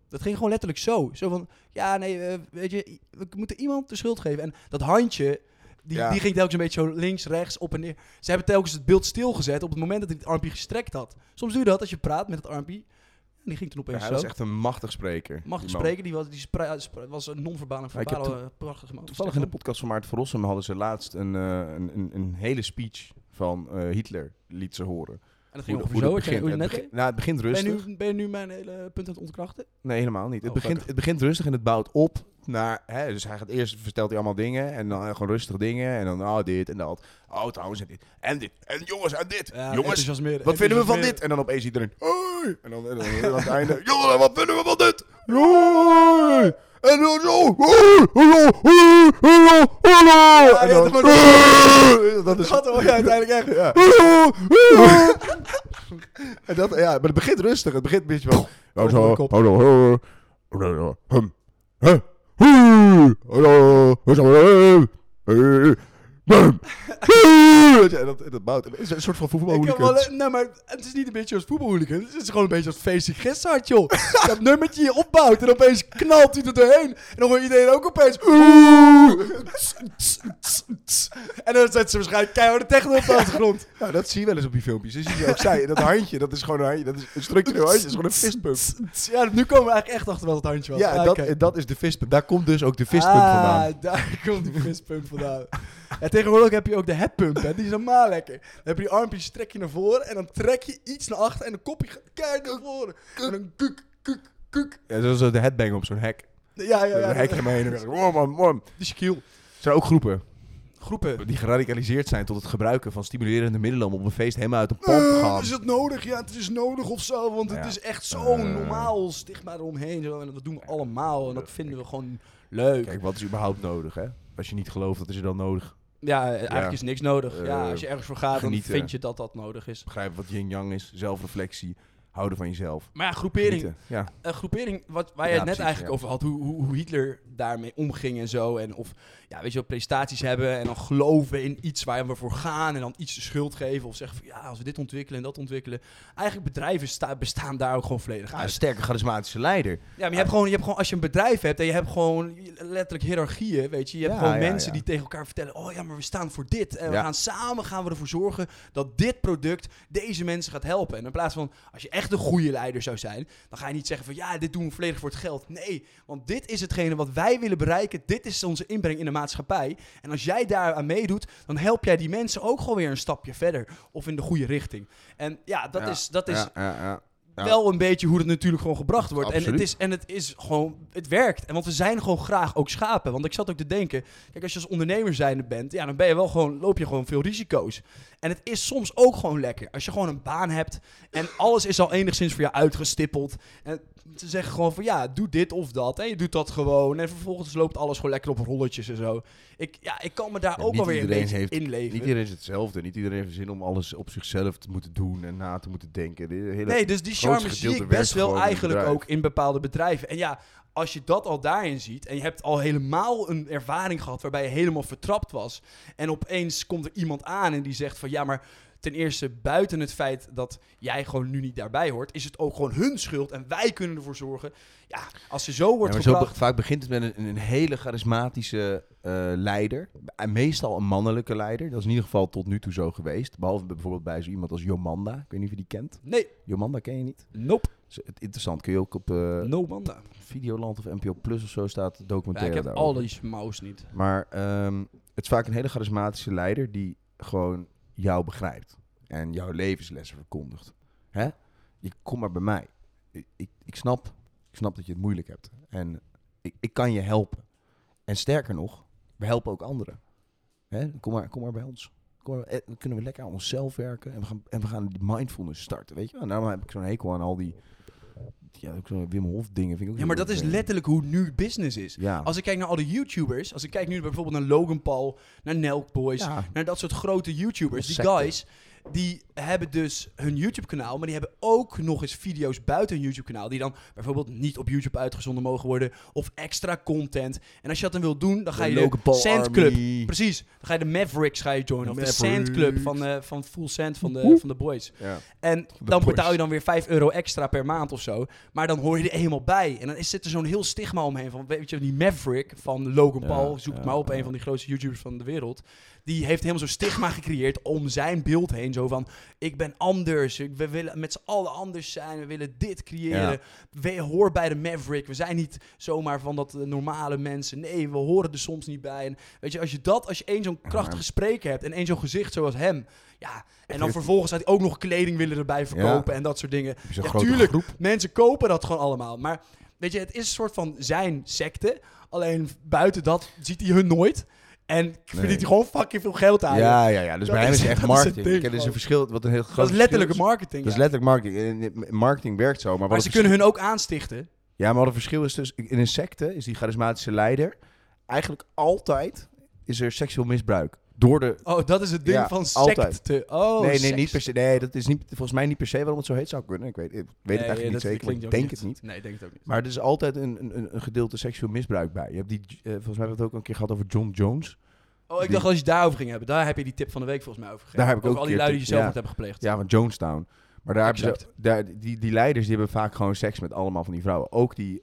Dat ging gewoon letterlijk zo. Zo van, ja, nee, weet je, we moeten iemand de schuld geven. En dat handje, die ging telkens een beetje zo links, rechts, op en neer. Ze hebben telkens het beeld stilgezet op het moment dat hij het armpje gestrekt had. Soms doe je dat als je praat met het armpje. En die ging toen opeens hij zo. was echt een machtig spreker. Die was een non-verbaal en verbale prachtige man. Toevallig in de podcast van Maarten van Rossum hadden ze laatst een hele speech van Hitler liet ze horen. En dat ging ongeveer zo, het begint rustig. Ben je nu mijn hele punt aan het ontkrachten? Nee, helemaal niet. Het begint rustig en het bouwt op naar... dus hij gaat eerst, vertelt hij allemaal dingen en dan gewoon rustige dingen. En dan dit en dat. Oh, trouwens, en dit. En dit. En jongens, en dit. Ja, jongens, wat vinden we van dit? En dan opeens iedereen... Hey! En dan aan het einde... Jongens, wat vinden we van dit? Hey! En dan zo... Dat is... Dat hoor je uiteindelijk echt. Ja. En dat, ja, maar het begint rustig. Het begint een beetje van... Dat bouwt. Het is een soort van voetbalhooligan. Nee, maar het is niet een beetje als voetbalhooligan. Het is gewoon een beetje als feestje Gistert, joh. Dat nummertje je opbouwt en opeens knalt hij er doorheen. En dan hoor iedereen ook opeens... En dan zet ze waarschijnlijk keiharde techno op de achtergrond. Ja, dat zie je wel eens op die filmpjes. Dus je ook zei, dat handje, dat is gewoon een handje. Dat is een structureel handje, dat is gewoon een fistpump. Ja, nu komen we eigenlijk echt achter wat het handje was. Ja, dat is de fistpump. Daar komt dus ook de fistpump vandaan. Daar komt de fistpump vandaan. En tegenwoordig heb je ook de headpump, hè. Die is normaal lekker. Dan heb je die armpjes, trek je naar voren en dan trek je iets naar achter en de kopje gaat keihard naar voren. En dan kuk. Ja, zoals de headbang op zo'n hek. Ja. Een hek eromheen. Die is kiel. Er zijn ook groepen Die geradicaliseerd zijn tot het gebruiken van stimulerende middelen om op een feest helemaal uit de pan te gaan. Is het nodig? Ja, het is nodig of zo, want het is echt zo normaal stigma eromheen. Zo, en dat doen we allemaal en dat vinden we gewoon leuk. Kijk, wat is überhaupt nodig, hè? Als je niet gelooft, wat is er dan nodig? Ja, eigenlijk is niks nodig. Als je ergens voor gaat, genieten. Dan vind je dat nodig is. Begrijpen wat yin-yang is, zelfreflectie, houden van jezelf. Maar ja, groepering. Ja. Groepering, waar je het net eigenlijk over had, hoe Hitler daarmee omging en zo. En of, ja, weet je wel, prestaties hebben en dan geloven in iets waar we voor gaan en dan iets de schuld geven. Of zeggen van, ja, als we dit ontwikkelen en dat ontwikkelen. Eigenlijk bedrijven bestaan daar ook gewoon volledig uit. Een sterke charismatische leider. Ja, maar je hebt gewoon, als je een bedrijf hebt en je hebt gewoon letterlijk hiërarchieën, weet je. Je hebt gewoon mensen die tegen elkaar vertellen, oh ja, maar we staan voor dit. En we gaan we ervoor zorgen dat dit product deze mensen gaat helpen. En in plaats van, als je echt een goede leider zou zijn, dan ga je niet zeggen van, ja, dit doen we volledig voor het geld. Nee, want dit is hetgene wat wij willen bereiken. Dit is onze inbreng in de maatschappij. En als jij daar aan meedoet, dan help jij die mensen ook gewoon weer een stapje verder. Of in de goede richting. En ja, dat is wel een beetje hoe het natuurlijk gewoon gebracht wordt. En het is gewoon, het werkt. En want we zijn gewoon graag ook schapen. Want ik zat ook te denken, kijk, als je als ondernemer zijnde bent, ja, dan ben je wel gewoon, loop je gewoon veel risico's. En het is soms ook gewoon lekker. Als je gewoon een baan hebt en alles is al enigszins voor jou uitgestippeld. En ze zeggen gewoon van, ja, doe dit of dat. En je doet dat gewoon. En vervolgens loopt alles gewoon lekker op rolletjes en zo. Ik kan me daar ook alweer een beetje inleven. Niet iedereen is hetzelfde. Niet iedereen heeft zin om alles op zichzelf te moeten doen en na te moeten denken. Dus die charme zie ik best wel eigenlijk ook in bepaalde bedrijven. En ja, als je dat al daarin ziet en je hebt al helemaal een ervaring gehad waarbij je helemaal vertrapt was en opeens komt er iemand aan en die zegt van, ja, maar ten eerste, buiten het feit dat jij gewoon nu niet daarbij hoort, is het ook gewoon hun schuld en wij kunnen ervoor zorgen. Ja, als ze zo wordt gebracht... Vaak begint het met een hele charismatische leider. En meestal een mannelijke leider. Dat is in ieder geval tot nu toe zo geweest. Behalve bijvoorbeeld bij zo iemand als Jomanda. Ik weet niet of je die kent. Nee. Jomanda ken je niet? Nope. Interessant. Kun je ook op Nomanda. Videoland of NPO Plus of zo staat documentaire. Ja, ik heb al die mouse niet. Maar het is vaak een hele charismatische leider die gewoon jou begrijpt. En jouw levenslessen verkondigt. Hè? Je kom maar bij mij. Ik snap dat je het moeilijk hebt. En ik kan je helpen. En sterker nog, we helpen ook anderen. Hè? Kom maar bij ons. Dan kunnen we lekker aan onszelf werken. En we gaan die mindfulness starten. Weet je? En daarom heb ik zo'n hekel aan al die... Ja, ook zo'n Wim Hof dingen. Vind ik ook maar dat is letterlijk hoe nu business is. Ja. Als ik kijk naar al de YouTubers. Als ik kijk nu bijvoorbeeld naar Logan Paul, naar Nelk Boys, naar dat soort grote YouTubers. Die guys, die hebben dus hun YouTube-kanaal, maar die hebben ook nog eens video's buiten hun YouTube-kanaal, die dan bijvoorbeeld niet op YouTube uitgezonden mogen worden, of extra content. En als je dat dan wilt doen, dan ga je de Sand Club. Precies. Dan ga je de Mavericks joinen, of de Sand Club van Full Sand van de Boys. Ja. En dan betaal je dan weer €5 extra per maand of zo. Maar dan hoor je er eenmaal bij. En dan zit er zo'n heel stigma omheen. Van, weet je, die Maverick van Logan Paul, zoek het maar op, een van die grootste YouTubers van de wereld. Die heeft helemaal zo'n stigma gecreëerd om zijn beeld heen. Zo van, ik ben anders. We willen met z'n allen anders zijn. We willen dit creëren. We horen bij de Maverick. We zijn niet zomaar van dat normale mensen. Nee, we horen er soms niet bij. En weet je, als je één zo'n krachtige spreker hebt en één zo'n gezicht zoals hem. Ja, en dan vervolgens had hij ook nog kleding willen erbij verkopen en dat soort dingen. Ja, tuurlijk, mensen kopen dat gewoon allemaal. Maar weet je, het is een soort van zijn secte. Alleen buiten dat ziet hij hun nooit. En verdient hij gewoon fucking veel geld aan. Ja. Dus bij hem is het echt marketing. Er is een verschil, wat een heel groot. Dat is letterlijke marketing. Dat is letterlijk marketing. Marketing werkt zo. Maar ze kunnen hun ook aanstichten. Ja, maar wat het verschil is dus, in een secte is die charismatische leider, eigenlijk altijd is er seksueel misbruik. Door de... Oh, dat is het ding van secte. Oh, nee, niet per se. Nee, dat is niet, volgens mij niet per se waarom het zo heet zou kunnen. Ik weet het eigenlijk niet zeker, maar ik denk het niet. Nee, ik denk het ook niet. Maar er is altijd een gedeelte seksueel misbruik bij. Je hebt volgens mij hebben we het ook een keer gehad over John Jones. Oh, ik dacht als je het daarover ging hebben. Daar heb je die tip van de week volgens mij over gegeven. Daar heb ik ook al die lui die je zelf wat hebben gepleegd. Ja, van Jonestown. Maar daar hebben ze, die leiders die hebben vaak gewoon seks met allemaal van die vrouwen. Ook die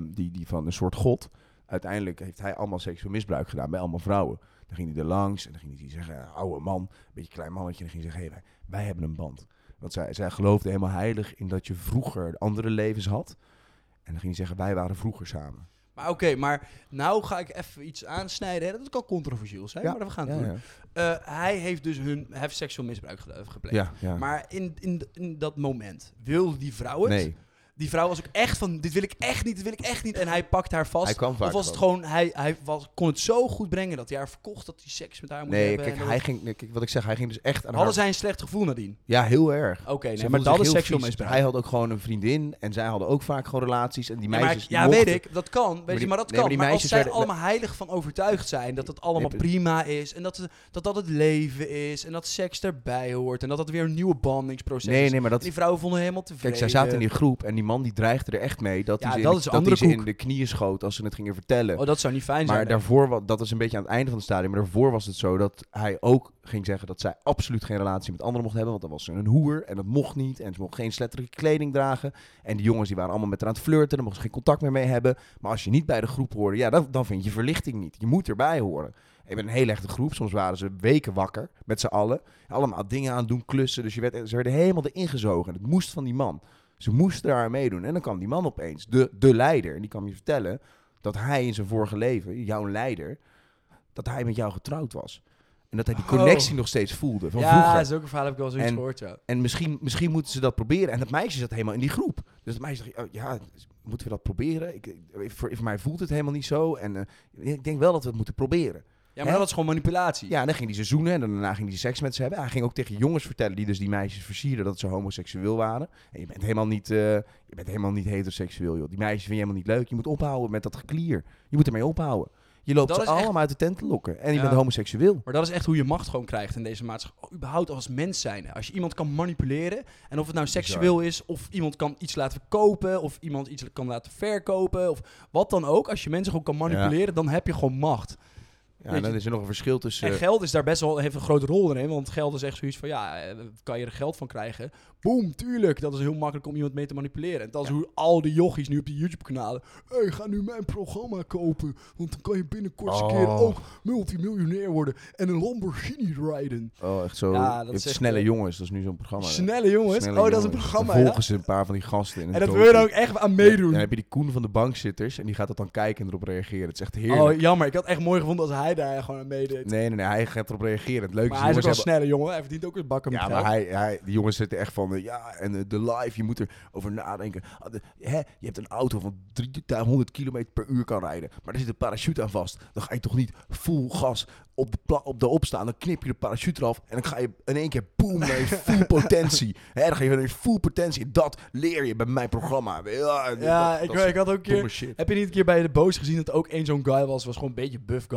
van een soort god. Uiteindelijk heeft hij allemaal seksueel misbruik gedaan bij allemaal vrouwen. Dan ging hij er langs en dan ging hij zeggen, oude man, een beetje klein mannetje. En dan ging hij zeggen, wij hebben een band. Want zij geloofde helemaal heilig in dat je vroeger andere levens had. En dan ging hij zeggen, wij waren vroeger samen. Maar oké, maar nou ga ik even iets aansnijden. Hè? Dat kan controversieel zijn, maar we gaan het doen. Ja. Hij heeft dus seksueel misbruik gepleegd. Ja. Maar in dat moment wilde die vrouw het? Nee. Die vrouw was ook echt van, dit wil ik echt niet. En hij pakt haar vast. Hij kwam vaak of was het gewoon, hij kon het zo goed brengen dat hij haar verkocht dat hij seks met haar moest hebben. Nee, kijk, wat ik zeg, hij ging dus echt aan Hadden zij een slecht gevoel nadien? Ja, heel erg. Oké, nee, maar dat is seksueel misbruik. Hij had ook gewoon een vriendin en zij hadden ook vaak gewoon relaties. En die meisjes weet ik, dat kan. Maar dat kan. Maar als zij werden allemaal heilig van overtuigd zijn dat het allemaal prima is. En dat het leven is. En dat seks erbij hoort. En dat het weer een nieuwe bandingsproces is. Nee, maar die vrouwen vonden helemaal tevreden. Kijk, zij zaten in die groep en die man die dreigde er echt mee dat hij ze in de knieën schoot als ze het gingen vertellen. Oh, dat zou niet fijn zijn. Maar daarvoor, dat was een beetje aan het einde van het stadium, maar daarvoor was het zo dat hij ook ging zeggen dat zij absoluut geen relatie met anderen mocht hebben, want dan was ze een hoer en dat mocht niet en ze mocht geen sletterige kleding dragen. En die jongens die waren allemaal met haar aan het flirten, daar mochten ze geen contact meer mee hebben. Maar als je niet bij de groep hoorde, dan vind je verlichting niet. Je moet erbij horen. Ik ben een hele echte groep. Soms waren ze weken wakker met z'n allen. Allemaal dingen aan doen, klussen. Dus ze werden helemaal erin gezogen. Het moest van die man. Ze moesten daar aan meedoen. En dan kwam die man opeens, de leider. En die kwam je vertellen dat hij in zijn vorige leven, jouw leider, dat hij met jou getrouwd was. En dat hij die connectie nog steeds voelde van vroeger. Ja, zulke verhaal heb ik wel zoiets gehoord, ja. En misschien moeten ze dat proberen. En dat meisje zat helemaal in die groep. Dus dat meisje dacht, moeten we dat proberen? Voor mij voelt het helemaal niet zo. En ik denk wel dat we het moeten proberen. Ja, maar dat is gewoon manipulatie. Ja, en dan ging hij ze zoenen en daarna ging hij seks met ze hebben. Hij ging ook tegen jongens vertellen die dus die meisjes versierden dat ze homoseksueel waren. En je bent helemaal niet heteroseksueel, joh. Die meisjes vind je helemaal niet leuk. Je moet ophouden met dat geklier. Je moet ermee ophouden. Je loopt ze allemaal uit de tent te lokken. En je bent homoseksueel. Maar dat is echt hoe je macht gewoon krijgt in deze maatschappij. Überhaupt als mens zijn. Als je iemand kan manipuleren. En of het nou seksueel is. Of iemand kan iets laten verkopen. Of iemand iets kan laten verkopen. Of wat dan ook. Als je mensen gewoon kan manipuleren. Dan heb je gewoon macht. Ja, en dan is er nog een verschil tussen... En geld is daar best wel, heeft een grote rol in. Want geld is echt zoiets van, kan je er geld van krijgen? Boom, tuurlijk. Dat is heel makkelijk om iemand mee te manipuleren. En dat is hoe al die jochies nu op die YouTube-kanalen... ga nu mijn programma kopen. Want dan kan je binnenkort een keer ook multimiljonair worden. En een Lamborghini rijden. Oh, echt zo. Ja, dat is snelle jongens. Dat is nu zo'n programma. Snelle jongens? Dat is een programma, dan volgen ze een paar van die gasten. En dat wil je dan ook echt aan meedoen. En dan heb je die Koen van de bankzitters. En die gaat dat dan kijken en erop reageren. Het is echt heerlijk. Oh, jammer. Ik had echt mooi gevonden als hij daar gewoon aan meedeed. Nee, hij gaat erop reageren. Het leuke maar hij is ook wel snelle jongen. Hij verdient ook een bakken met geld. Maar die jongens zitten echt van... de live, je moet erover nadenken. Je hebt een auto van 300 km per uur kan rijden. Maar er zit een parachute aan vast. Dan ga je toch niet full gas op de opstaan. Dan knip je de parachute eraf. En dan ga je in één keer boom naar je full potentie. Dan ga je naar je full potentie. Dat leer je bij mijn programma. Ik had ook een keer... Heb je niet een keer bij de Boos gezien dat ook één zo'n guy was? Was gewoon een beetje buff guy, maar echt een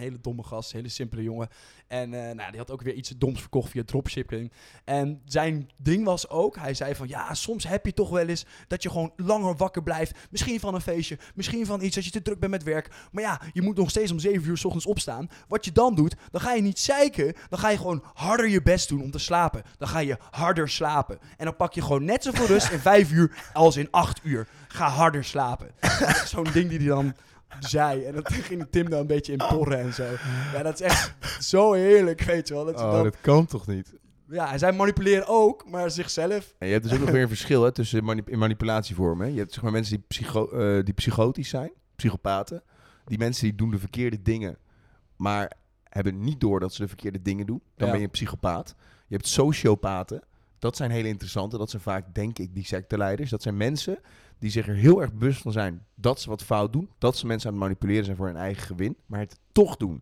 hele domme gast, een hele simpele jongen. En die had ook weer iets doms verkocht via dropshipping. En zijn ding was ook, hij zei van, ja, soms heb je toch wel eens dat je gewoon langer wakker blijft. Misschien van een feestje, misschien van iets als je te druk bent met werk. Maar ja, je moet nog steeds om 7 uur 's ochtends opstaan. Wat je dan doet, dan ga je niet zeiken. Dan ga je gewoon harder je best doen om te slapen. Dan ga je harder slapen. En dan pak je gewoon net zoveel rust in 5 uur als in 8 uur. Ga harder slapen. Zo'n ding die hij dan zei. En dan ging Tim dan een beetje in porren en zo. Ja, dat is echt zo heerlijk, weet je wel. Dat kan toch niet? Ja, zij manipuleren ook, maar zichzelf. En je hebt dus ook nog weer een verschil hè, tussen manipulatievormen. Hè. Je hebt zeg maar mensen die psychotisch zijn, psychopaten. Die mensen die doen de verkeerde dingen, maar hebben niet door dat ze de verkeerde dingen doen. Dan ben je een psychopaat. Je hebt sociopaten. Dat zijn hele interessante. Dat zijn vaak, denk ik, die secteleiders. Dat zijn mensen die zich er heel erg bewust van zijn dat ze wat fout doen. Dat ze mensen aan het manipuleren zijn voor hun eigen gewin. Maar het toch doen.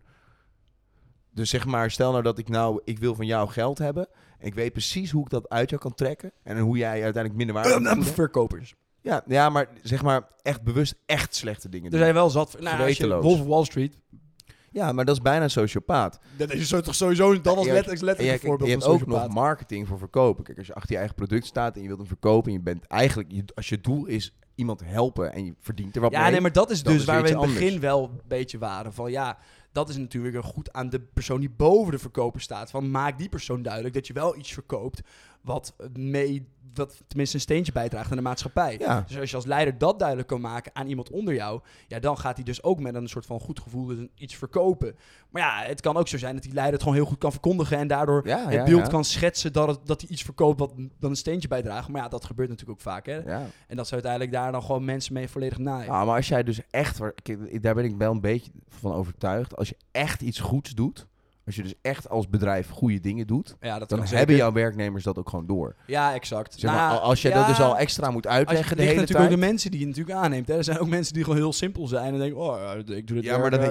Dus zeg maar, stel nou dat ik wil van jou geld hebben. En ik weet precies hoe ik dat uit jou kan trekken. En hoe jij uiteindelijk minder waarde verkopers. Ja, maar zeg maar echt bewust echt slechte dingen doen. Er zijn wel zat. Als je Wolf of Wall Street. Ja, maar dat is bijna een sociopaat. Dat is toch sowieso, dat was letterlijk een voorbeeld van van je hebt ook nog marketing voor verkopen. Kijk, als je achter je eigen product staat en je wilt hem verkopen... en je bent eigenlijk, als je doel is iemand helpen en je verdient er wat mee... Ja, nee, maar dat is dus waar we in het begin anders. wel een beetje waren. Van ja, dat is natuurlijk goed aan de persoon die boven de verkoper staat. Van maak die persoon duidelijk dat je wel iets verkoopt... wat tenminste een steentje bijdraagt aan de maatschappij. Ja. Dus als je als leider dat duidelijk kan maken aan iemand onder jou... ja, dan gaat hij dus ook met een soort van goed gevoel iets verkopen. Maar ja, het kan ook zo zijn dat die leider het gewoon heel goed kan verkondigen... en daardoor het beeld kan schetsen dat hij iets verkoopt... wat dan een steentje bijdraagt. Maar ja, dat gebeurt natuurlijk ook vaak. Hè? Ja. En dat ze uiteindelijk daar dan gewoon mensen mee volledig naaien. Ah, maar als jij dus echt... Daar ben ik wel een beetje van overtuigd. Als je echt iets goeds doet... Als je dus echt als bedrijf goede dingen doet... dan hebben jouw werknemers dat ook gewoon door. Ja, exact. Zeg maar, als je dat dus al extra moet uitleggen de hele tijd... natuurlijk ook de mensen die je natuurlijk aanneemt. Hè. Er zijn ook mensen die gewoon heel simpel zijn en denken... ik doe dit maar je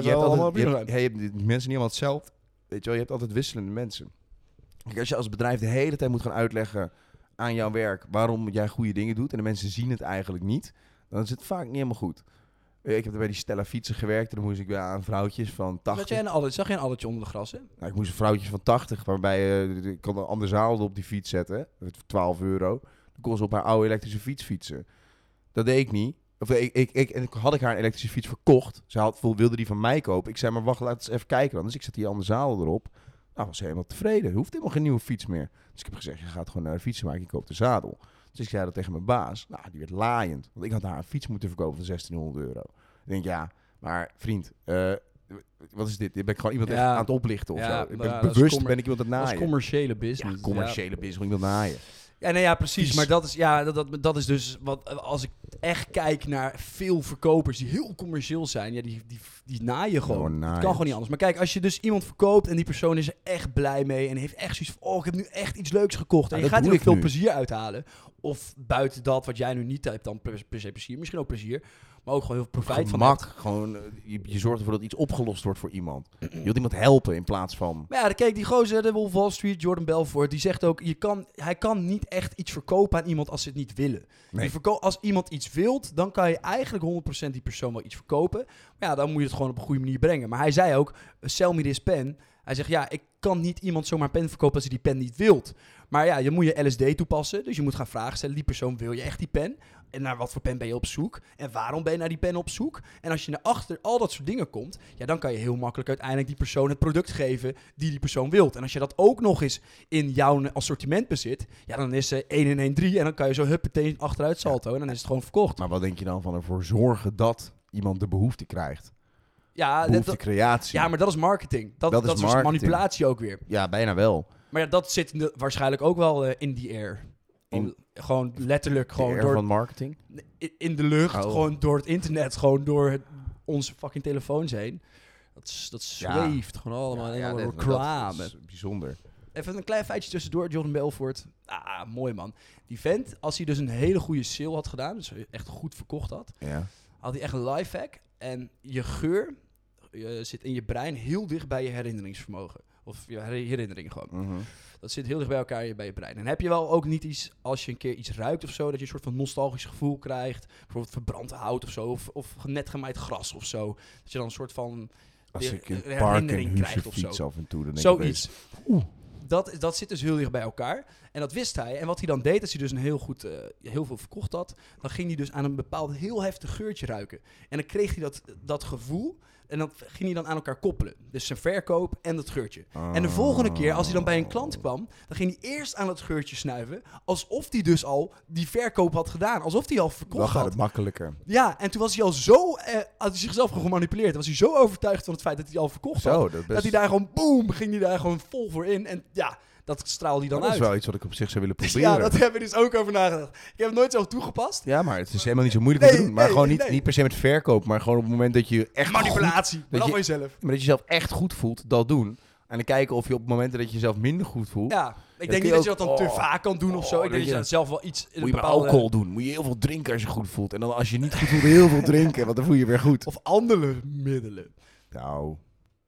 hebt mensen niet allemaal hetzelfde. Weet je wel, je hebt altijd wisselende mensen. Kijk, als je als bedrijf de hele tijd moet gaan uitleggen aan jouw werk... waarom jij goede dingen doet... en de mensen zien het eigenlijk niet... dan is het vaak niet helemaal goed. Ik heb er bij die Stella Fietsen gewerkt. En dan moest ik weer aan vrouwtjes van 80. Zag je een addertje onder de gras, hè? Nou, ik moest een vrouwtje van 80, waarbij ik kon een ander zaal op die fiets zetten. Voor €12. Dan kon ze op haar oude elektrische fiets fietsen. Dat deed ik niet. Of had ik haar een elektrische fiets verkocht. Ze wilde die van mij kopen. Ik zei, maar wacht, laat eens even kijken dan. Dus ik zet die andere zaal erop. Nou, was ze helemaal tevreden. Er hoeft helemaal geen nieuwe fiets meer. Dus ik heb gezegd, je gaat gewoon naar de fietsenmaker, je koopt de zadel. Dus ik zei dat tegen mijn baas. Nou, die werd laaiend. Want ik had haar een fiets moeten verkopen van €1600. Ik denk, ja, maar vriend, wat is dit? Ben ik gewoon iemand echt aan het oplichten of zo? Ik ben bewust ben ik iemand aan het naaien. Dat is commerciële business. Ja, commerciële business, iemand naaien. Ja, nee, ja, precies. Maar dat is dus wat als ik echt kijk naar veel verkopers die heel commercieel zijn, ja, die naaien gewoon. Het kan gewoon niet anders. Maar kijk, als je dus iemand verkoopt en die persoon is er echt blij mee en heeft echt zoiets van, ik heb nu echt iets leuks gekocht. En je gaat er ook veel plezier uithalen. Of buiten dat wat jij nu niet hebt, dan per se plezier. Misschien ook plezier. Maar ook gewoon heel veel profijt van hebt. Gewoon, je zorgt ervoor dat iets opgelost wordt voor iemand. Je wilt iemand helpen in plaats van... Maar ja, kijk, die gozer, de Wolf of Wall Street, Jordan Belfort, die zegt ook... hij kan niet echt iets verkopen aan iemand als ze het niet willen. Nee. Als iemand iets wilt, dan kan je eigenlijk 100% die persoon wel iets verkopen. Maar ja, dan moet je het gewoon op een goede manier brengen. Maar hij zei ook, sell me this pen. Hij zegt, ja, ik kan niet iemand zomaar een pen verkopen als hij die pen niet wilt. Maar ja, je moet je LSD toepassen. Dus je moet gaan vragen stellen, die persoon, wil je echt die pen? En naar wat voor pen ben je op zoek? En waarom ben je naar die pen op zoek? En als je naar achter al dat soort dingen komt... ja, dan kan je heel makkelijk uiteindelijk die persoon het product geven die persoon wilt. En als je dat ook nog eens in jouw assortiment bezit... ja, dan is 1 en 1 3 en dan kan je zo meteen achteruit salto en dan is het gewoon verkocht. Maar wat denk je dan van ervoor zorgen dat iemand de behoefte krijgt? Ja, behoefte-creatie. Ja, maar dat is marketing. Dat is marketing. Manipulatie ook weer. Ja, bijna wel. Maar ja, dat zit waarschijnlijk ook wel in the air. Gewoon letterlijk gewoon door van marketing? In de lucht, gewoon door het internet, gewoon door onze fucking telefoons heen. Dat zweeft gewoon allemaal door reclame. Dat is bijzonder. Even een klein feitje tussendoor, Jordan Belfort. Mooi man. Die vent, als hij dus een hele goede sale had gedaan, dus echt goed verkocht had, had hij echt een lifehack. En je geur zit in je brein heel dicht bij je herinneringsvermogen. Of je herinneringen gewoon. Mm-hmm. Dat zit heel dicht bij elkaar bij je brein. En heb je wel ook niet iets, als je een keer iets ruikt of zo, dat je een soort van nostalgisch gevoel krijgt. Bijvoorbeeld verbrand hout of zo. Of net gemaaid gras of zo. Dat je dan een soort van Als ik in het park en huurse fiets af en toe, dan denk zoiets. Dat zit dus heel dicht bij elkaar. En dat wist hij. En wat hij dan deed, als hij dus heel veel verkocht had, dan ging hij dus aan een bepaald heel heftig geurtje ruiken. En dan kreeg hij dat gevoel. En dat ging hij dan aan elkaar koppelen. Dus zijn verkoop en dat geurtje. En de volgende keer, als hij dan bij een klant kwam, dan ging hij eerst aan het geurtje snuiven. Alsof hij dus al die verkoop had gedaan. Alsof hij al verkocht had. Dan gaat het makkelijker. Ja, en toen was hij al zo, had hij zichzelf gemanipuleerd. Dan was hij zo overtuigd van het feit dat hij al verkocht had. Dat hij daar gewoon, boom, ging hij daar gewoon vol voor in. En ja, dat straalde hij dan uit. Dat is wel iets wat ik op zich zou willen proberen. Ja, dat hebben we dus ook over nagedacht. Ik heb het nooit zo toegepast. Ja, maar het is helemaal niet zo moeilijk om te doen. Maar gewoon niet per se met verkoop, maar gewoon op het moment dat je echt manipulatie, goed, maar dan van jezelf. Maar dat je jezelf echt goed voelt, dat doen. En dan kijken of je op het moment dat je jezelf minder goed voelt. Ja, ik denk niet dat je dat dan te vaak kan doen of zo. Ik denk dat je dat zelf wel iets... Moet je bepaalde... alcohol doen. Moet je heel veel drinken als je goed voelt. En dan als je niet goed voelt, heel veel drinken. Want dan voel je weer goed. Of andere middelen. Nou.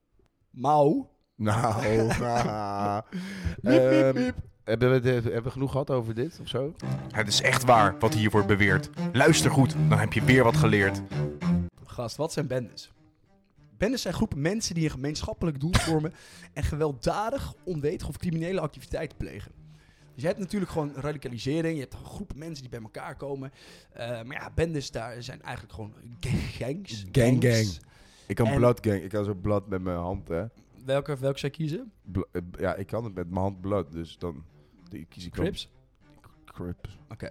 Hebben we genoeg gehad over dit of zo? Het is echt waar wat hier wordt beweerd. Luister goed, dan heb je weer wat geleerd. Gast, wat zijn bendes? Bendes zijn groepen mensen die een gemeenschappelijk doel vormen en gewelddadig, onwettig of criminele activiteiten plegen. Dus je hebt natuurlijk gewoon radicalisering, je hebt groepen mensen die bij elkaar komen. Maar ja, bendes daar zijn eigenlijk gewoon gangs. Gang. Ik kan bloodgang. Ik kan zo blad met mijn hand, hè. Welke zou je kiezen? Ja, ik kan het met mijn hand blood, dus dan kies ik Crips? Crips. Oké.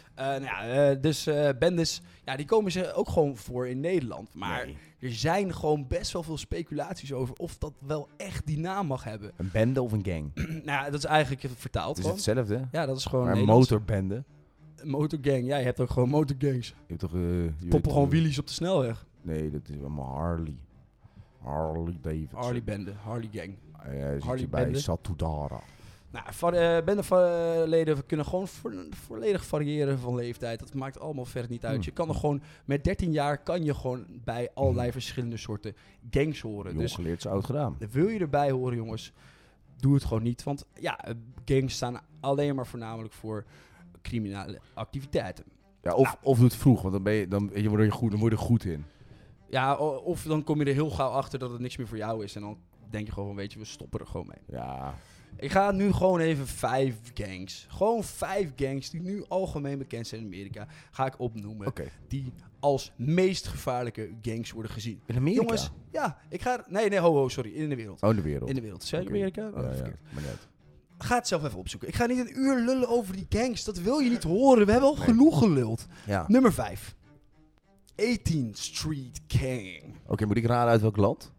Dus bendes, ja, die komen ze ook gewoon voor in Nederland. Maar er zijn gewoon best wel veel speculaties over of dat wel echt die naam mag hebben. Een bende of een gang? Nou, dat is eigenlijk vertaald. Het is hetzelfde, hè? Ja, dat is gewoon maar een motorbende? Motorgang, ja, je hebt ook gewoon motorgangs. Je hebt toch... Poppen gewoon wheelies op de snelweg. Nee, dat is allemaal Harley Davidson. Harley bende, Harley gang. Ja, zit je bij Satudara. Nou, bendeleden kunnen gewoon volledig variëren van leeftijd. Dat maakt allemaal verder niet uit. Je kan er gewoon, met 13 jaar kan je gewoon bij allerlei verschillende soorten gangs horen. Jong dus geleerd is oud gedaan. Wil je erbij horen, jongens, doe het gewoon niet. Want ja, gangs staan alleen maar voornamelijk voor criminele activiteiten. Ja, of doe het vroeg, want dan word je er goed in. Ja, of dan kom je er heel gauw achter dat het niks meer voor jou is. En dan denk je gewoon, weet je, we stoppen er gewoon mee. Ja. Ik ga nu gewoon even 5 gangs. Gewoon 5 gangs die nu algemeen bekend zijn in Amerika. Ga ik opnoemen. Okay. Die als meest gevaarlijke gangs worden gezien. In Amerika? Jongens, ja. Ik ga... Nee, sorry. In de wereld. Oh, in de wereld. In de wereld. Zijn in Amerika? Oh, ja, maar net. Ga het zelf even opzoeken. Ik ga niet een uur lullen over die gangs. Dat wil je niet horen. We hebben al genoeg geluld. Ja. Nummer 5. 18th Street Gang. Oké, moet ik raden uit welk land?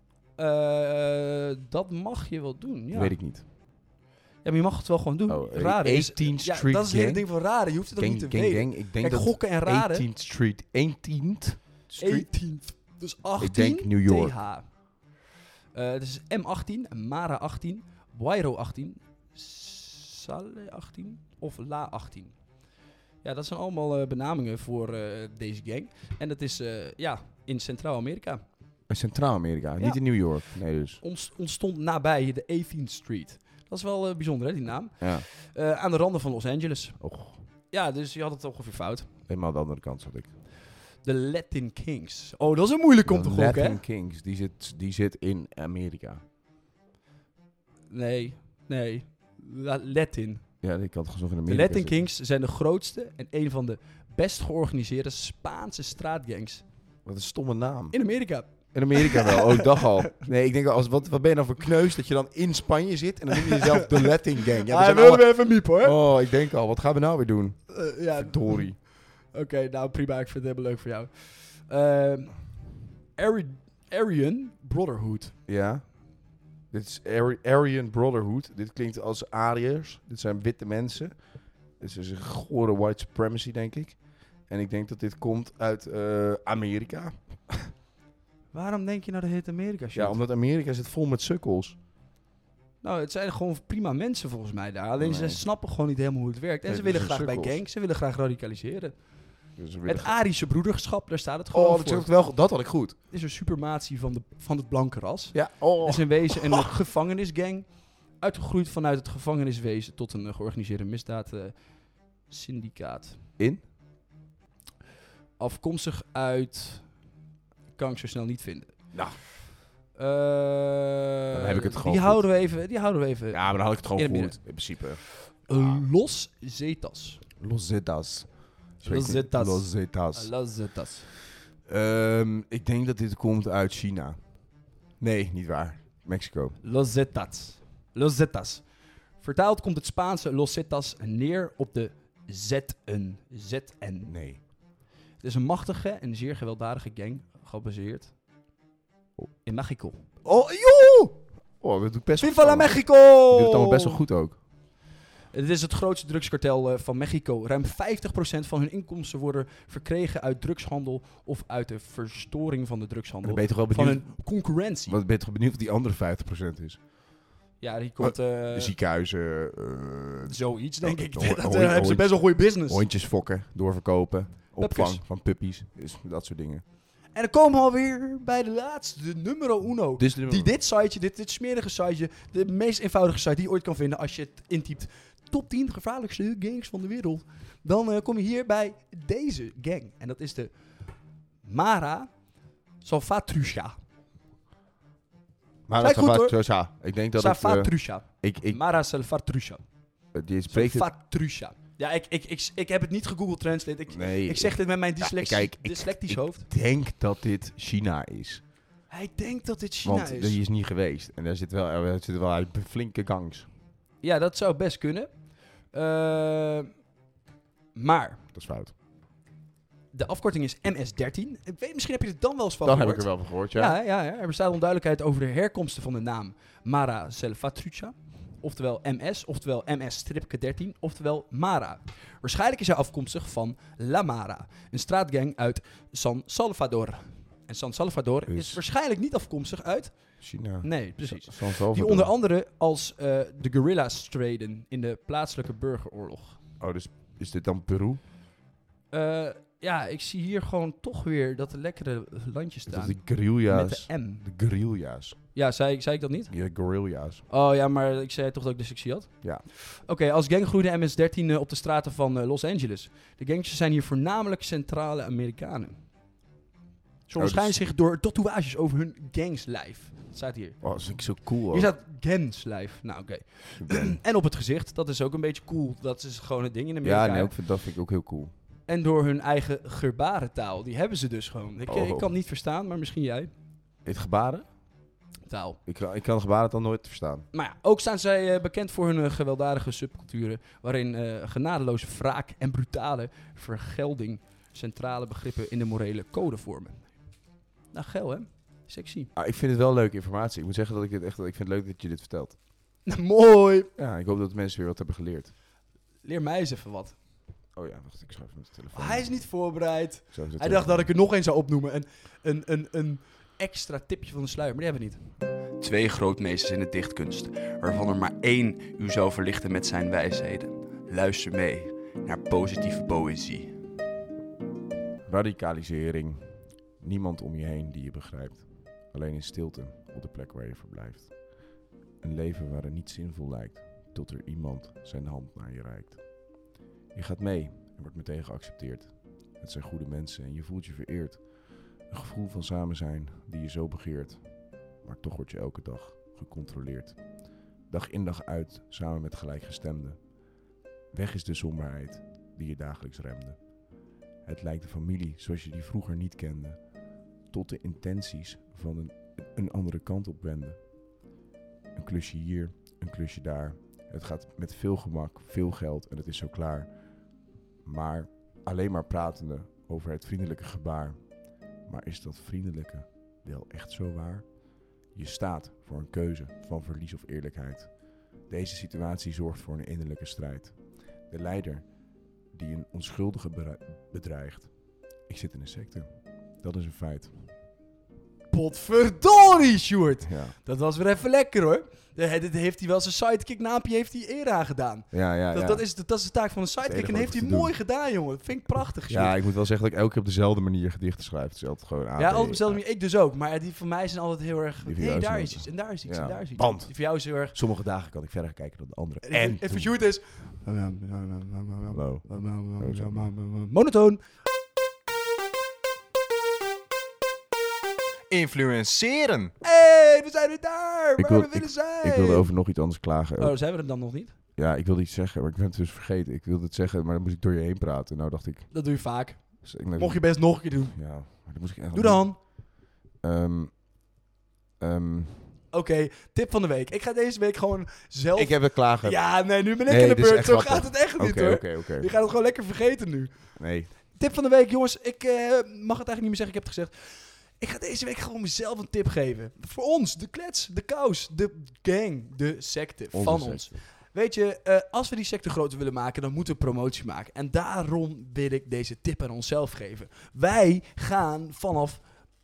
Dat mag je wel doen, ja. Weet ik niet. Ja, maar je mag het wel gewoon doen. Raden 18th Street Gang. Dat is het hele ding van raden. Je hoeft het ook niet te weten. Ik denk Kijk, gokken en raden. 18th Street. 18th. Dus 18. Ik denk New York. TH. Het is M18, Mara 18, Wairo 18, Saleh 18 of La 18. Ja, dat zijn allemaal benamingen voor deze gang. En dat is in Centraal-Amerika. In Centraal-Amerika, niet in New York. Nee, dus. Ontstond nabij de 18th Street. Dat is wel bijzonder, hè, die naam. Ja. Aan de randen van Los Angeles. Och. Ja, dus je had het ongeveer fout. Helemaal aan de andere kant zat ik. De Latin Kings. Oh, dat is een moeilijk om te gokken, hè? De Latin Kings, die zit in Amerika. Nee. Latin. Ja, ik had gezocht in Amerika. De Latin Kings zijn de grootste en een van de best georganiseerde Spaanse straatgangs. Wat een stomme naam. In Amerika. In Amerika wel, ik dacht al. Nee, ik denk wat ben je nou voor kneus dat je dan in Spanje zit en dan noem je jezelf de Latin Gang. Ja, hij wilde even miep, hoor. Oh, ik denk al, wat gaan we nou weer doen? Verdorie. Oké, nou prima, ik vind het helemaal leuk voor jou. Aryan Brotherhood. Ja. Dit is Aryan Brotherhood. Dit klinkt als Ariërs. Dit zijn witte mensen. Dit is een gore white supremacy, denk ik. En ik denk dat dit komt uit Amerika. Waarom denk je nou dat het Amerika shit? Ja, omdat Amerika zit vol met sukkels. Nou, het zijn gewoon prima mensen volgens mij daar. Alleen ze snappen gewoon niet helemaal hoe het werkt. En ze willen graag bij gangs. Ze willen graag radicaliseren. Dus het Arische broederschap, daar staat het gewoon voor. Dat had ik goed. Het is een suprematie van het blanke ras. Ja. Het is in wezen een gevangenisgang. Uitgegroeid vanuit het gevangeniswezen tot een georganiseerde misdaadsyndicaat. Afkomstig uit... Kan ik zo snel niet vinden. Nou. Dan heb ik het gewoon die houden we even. Ja, maar dan had ik het gewoon goed, in principe. Los Zetas. Los Zetas. Ik denk dat dit komt uit China. Nee, niet waar. Mexico. Los Zetas. Vertaald komt het Spaanse Los Zetas neer op de ZN. Nee. Het is een machtige en zeer gewelddadige gang, gebaseerd in Mexico. Oh, joh! Oh, dat doet best Viva la Mexico! Je doet het allemaal best wel goed ook. Het is het grootste drugskartel van Mexico. Ruim 50% van hun inkomsten worden verkregen uit drugshandel of uit de verstoring van de drugshandel. Dan ben je toch wel benieuwd, van hun concurrentie. Wat ben je toch benieuwd wat die andere 50% is? Ja, die komt... de ziekenhuizen. Zoiets, denk ik. Dat hebben ze best wel goede business. Hondjes fokken, doorverkopen, opvang Puppies. van puppies. Dus dat soort dingen. En dan komen we alweer bij de laatste, de numero uno. Dus Dit siteje, dit smerige siteje, de meest eenvoudige site die je ooit kan vinden als je het intypt. Top 10 gevaarlijkste gangs van de wereld. Dan kom je hier bij deze gang. En dat is de Mara Salvatrucha. Maar goed, hoor. Ik denk dat Salvatrucha. het... Mara Salvatrucha. Die spreekt het... Salvatrucha. Ja, ik heb het niet gegoogeld Translate. Ik zeg dit met mijn dyslectisch hoofd. Ik denk dat dit China is. Hij denkt dat dit China Want is. die is niet geweest. En daar zitten wel uit flinke gangs. Ja, dat zou best kunnen. Maar Dat is fout. de afkorting is MS-13. Misschien heb je het dan wel eens van Dan gehoord. heb ik er wel van gehoord, ja. Ja. Er bestaat onduidelijkheid over de herkomsten van de naam Mara Salvatrucha. Oftewel MS, oftewel MS-13, oftewel Mara. Waarschijnlijk is hij afkomstig van La Mara, een straatgang uit San Salvador. En San Salvador is waarschijnlijk niet afkomstig uit... China. Nee, precies. San Salvador. Die onder andere als de guerrilla's streden in de plaatselijke burgeroorlog. Oh, dus is dit dan Peru? Ja, ik zie hier gewoon toch weer dat de lekkere landjes Dat staan. de guerrilla's. Met de M. De guerrilla's. Ja, zei ik dat niet? Ja, guerrilla's. Oh ja, maar ik zei toch dat ik dyslexie had? Ja. Oké, als gang groeide MS-13 op de straten van Los Angeles. De gangsters zijn hier voornamelijk Centrale Amerikanen. Ze onderscheiden zich door tatoeages over hun gangslijf. Dat staat hier. Oh, dat vind ik zo cool. Hier staat gangslijf. Nou, oké. En op het gezicht. Dat is ook een beetje cool. Dat is gewoon het ding in Amerika. Ja, nee, dat vind ik ook heel cool. En door hun eigen gebarentaal. Die hebben ze dus gewoon. Ik kan het niet verstaan, maar misschien jij. Het gebaren? Taal. Ik kan gebarentaal nooit verstaan. Maar ja, ook staan zij bekend voor hun gewelddadige subculturen. Waarin genadeloze wraak en brutale vergelding centrale begrippen in de morele code vormen. Nou, geil hè? Sexy. Ik vind het wel leuke informatie. Ik moet zeggen dat ik vind het leuk dat je dit vertelt. Mooi! Ja, ik hoop dat mensen weer wat hebben geleerd. Leer mij eens even wat. Oh ja, wacht, ik schrijf even met de telefoon. Hij is niet voorbereid. Hij dacht dat ik er nog één zou opnoemen. Een extra tipje van de sluier, maar die hebben we niet. 2 grootmeesters in de dichtkunst, waarvan er maar 1 u zou verlichten met zijn wijsheden. Luister mee naar positieve poëzie. Radicalisering. Niemand om je heen die je begrijpt. Alleen in stilte op de plek waar je verblijft. Een leven waarin niets zinvol lijkt, tot er iemand zijn hand naar je reikt. Je gaat mee en wordt meteen geaccepteerd. Het zijn goede mensen en je voelt je vereerd. Een gevoel van samen zijn die je zo begeert. Maar toch word je elke dag gecontroleerd. Dag in dag uit, samen met gelijkgestemden. Weg is de somberheid die je dagelijks remde. Het lijkt de familie zoals je die vroeger niet kende. Tot de intenties van een andere kant op wenden. Een klusje hier, een klusje daar. Het gaat met veel gemak, veel geld en het is zo klaar. Maar alleen maar pratende over het vriendelijke gebaar. Maar is dat vriendelijke wel echt zo waar? Je staat voor een keuze van verlies of eerlijkheid. Deze situatie zorgt voor een innerlijke strijd. De leider die een onschuldige bedreigt. Ik zit in een secte. Dat is een feit. Potverdorie, Sjoerd. Ja. Dat was weer even lekker, hoor. Dit heeft hij wel zijn sidekick-naampje heeft hij eer aan gedaan. Ja. Dat is de taak van een sidekick en heeft hij mooi gedaan, jongen. Dat vind ik prachtig, Sjoerd. Ja, ik moet wel zeggen dat ik elke keer op dezelfde manier gedichten schrijf. Het is altijd gewoon Ja, altijd op dezelfde manier. Ik dus ook. Maar die van mij zijn altijd heel erg... Hé, daar is iets. En daar is iets. En daar is iets. Want die voor jou is heel erg... Sommige dagen kan ik verder kijken dan de andere. En voor Sjoerd is... Hallo. Monotoon. Influenceren. Hey! we zijn weer daar waar we willen zijn. Ik wilde over nog iets anders klagen. Oh, zijn we er dan nog niet? Ja, ik wilde iets zeggen, maar ik ben het dus vergeten. Ik wilde het zeggen, maar dan moest ik door je heen praten. Nou dacht ik... Dat doe je vaak. Dus Mocht je best nog een keer doen. Ja, maar dat moest ik echt doe dan. Oké, tip van de week. Ik ga deze week gewoon zelf... Ik heb het klagen. Ja, nee, nu ben ik in de beurt. Zo gaat het echt niet, hoor. Oké. Je gaat het gewoon lekker vergeten nu. Nee. Tip van de week, jongens. Ik mag het eigenlijk niet meer zeggen. Ik heb het gezegd. Ik ga deze week gewoon mezelf een tip geven. Voor ons, de klets, de kous, de gang, de secte van ons. Weet je, als we die secte groter willen maken, dan moeten we promotie maken. En daarom wil ik deze tip aan onszelf geven. Wij gaan vanaf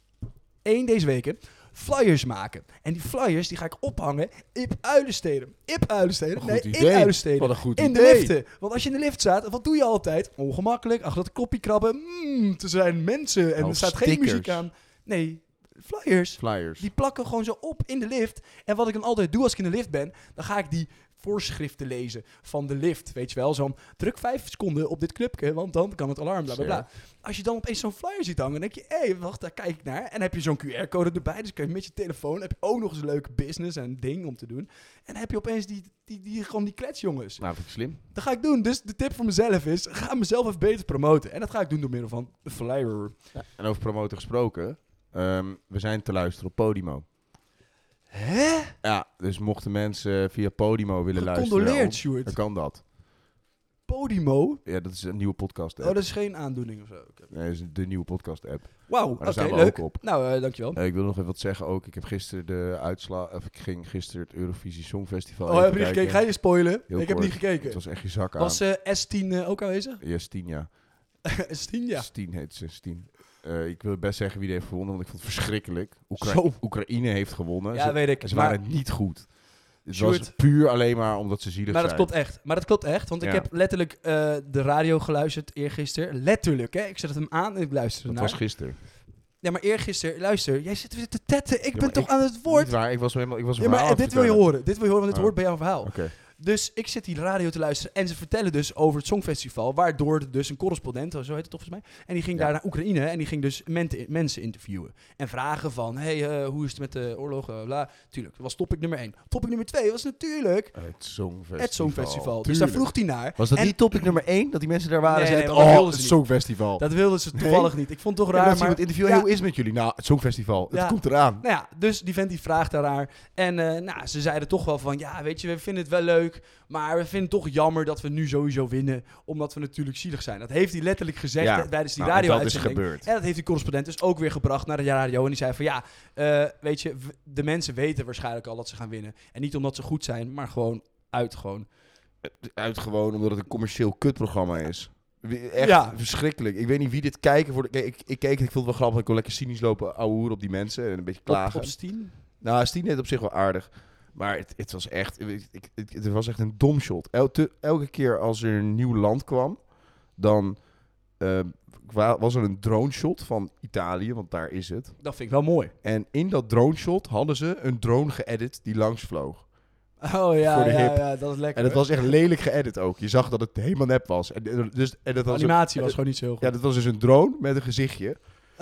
1 deze weken flyers maken. En die flyers die ga ik ophangen in Uilensteden. In Uilensteden. Wat een goed in idee. de liften. Want als je in de lift staat, wat doe je altijd? Ongemakkelijk, achter dat kopje krabben. Er zijn mensen en er staat geen muziek aan. Nee, flyers. Die plakken gewoon zo op in de lift. En wat ik dan altijd doe als ik in de lift ben, dan ga ik die voorschriften lezen van de lift. Weet je wel, zo'n druk 5 seconden op dit knopje, want dan kan het alarm, bla bla bla. Als je dan opeens zo'n flyer ziet hangen, dan denk je, hé, wacht, daar kijk ik naar. En dan heb je zo'n QR-code erbij, dus kun je met je telefoon, heb je ook nog eens een leuke business en ding om te doen. En dan heb je opeens gewoon die kletsjongens. Nou, vind ik slim. Dat ga ik doen. Dus de tip voor mezelf is, ga mezelf even beter promoten. En dat ga ik doen door middel van een flyer. Ja. En over promoten gesproken, we zijn te luisteren op Podimo. Hè? Ja, dus mochten mensen via Podimo willen luisteren... Gecondoleerd, Sjoerd. Dan kan dat. Podimo? Ja, dat is een nieuwe podcast-app. Oh, dat is geen aandoening of zo. Okay. Nee, dat is de nieuwe podcast-app. Wauw, oké, leuk. Ook op. Nou, dankjewel. Ik wil nog even wat zeggen ook. Ik heb gisteren de uitslag... Of ik ging gisteren het Eurovisie Songfestival heb je niet gekeken? Ga je spoilen? Heel ik heb niet gekeken. Het was echt je zak aan. Was S10 ook aanwezig? Ja, Stien, ja. S10, ja. Stien heet ze, Stien. Ik wil best zeggen wie die heeft gewonnen, want ik vond het verschrikkelijk. Oekraïne heeft gewonnen. Ja, weet ik. Ze waren niet goed. Het was puur alleen maar omdat ze zielig zijn. Maar dat klopt echt. Want ik heb letterlijk de radio geluisterd eergisteren. Letterlijk, hè. Ik zet hem aan en ik luisterde naar. Dat was gisteren. Ja, maar eergisteren, luister, jij zit weer te tetten. Ik ben toch aan het woord. Niet waar, ik was een ja, maar dit wil je horen. Want dit hoort bij jouw verhaal. Okay. Dus ik zit die radio te luisteren en ze vertellen dus over het Songfestival, waardoor dus een correspondent, zo heet het toch volgens mij, en die ging daar naar Oekraïne en die ging dus mensen interviewen. En vragen van, hoe is het met de oorlog, bla. Tuurlijk, dat was topic nummer 1. Topic nummer 2 was natuurlijk het Songfestival. Dus daar vroeg hij naar. Was dat niet topic nummer 1, dat die mensen daar waren? Nee, het Songfestival. Dat wilden ze toevallig niet. Ik vond het toch raar. Maar het interview, hoe is het met jullie? Nou, het Songfestival, het komt eraan. Nou ja, dus die vent die vraagt daar. En ze zeiden toch wel van, ja, weet je, we vinden het wel leuk. Maar we vinden het toch jammer dat we nu sowieso winnen. Omdat we natuurlijk zielig zijn. Dat heeft hij letterlijk gezegd tijdens die radio-uitzending. Dat is gebeurd. En dat heeft die correspondent dus ook weer gebracht naar de radio. En die zei van weet je, de mensen weten waarschijnlijk al dat ze gaan winnen. En niet omdat ze goed zijn, maar gewoon. Uit gewoon omdat het een commercieel kutprogramma is. Echt verschrikkelijk. Ik weet niet wie dit kijken. Ik keek, ik vond het wel grappig. Ik kon lekker cynisch lopen, ouwe hoer op die mensen. En een beetje klagen. Op Stien? Nou, Stien deed op zich wel aardig. Maar het was echt... Het was echt een domshot. Elke keer als er een nieuw land kwam, dan was er een drone shot van Italië, want daar is het. Dat vind ik wel mooi. En in dat drone shot hadden ze een drone geëdit die langs vloog. Oh ja, dat is lekker. En het was echt lelijk geëdit ook. Je zag dat het helemaal nep was. De animatie was gewoon niet zo heel goed. Ja, dat was dus een drone met een gezichtje.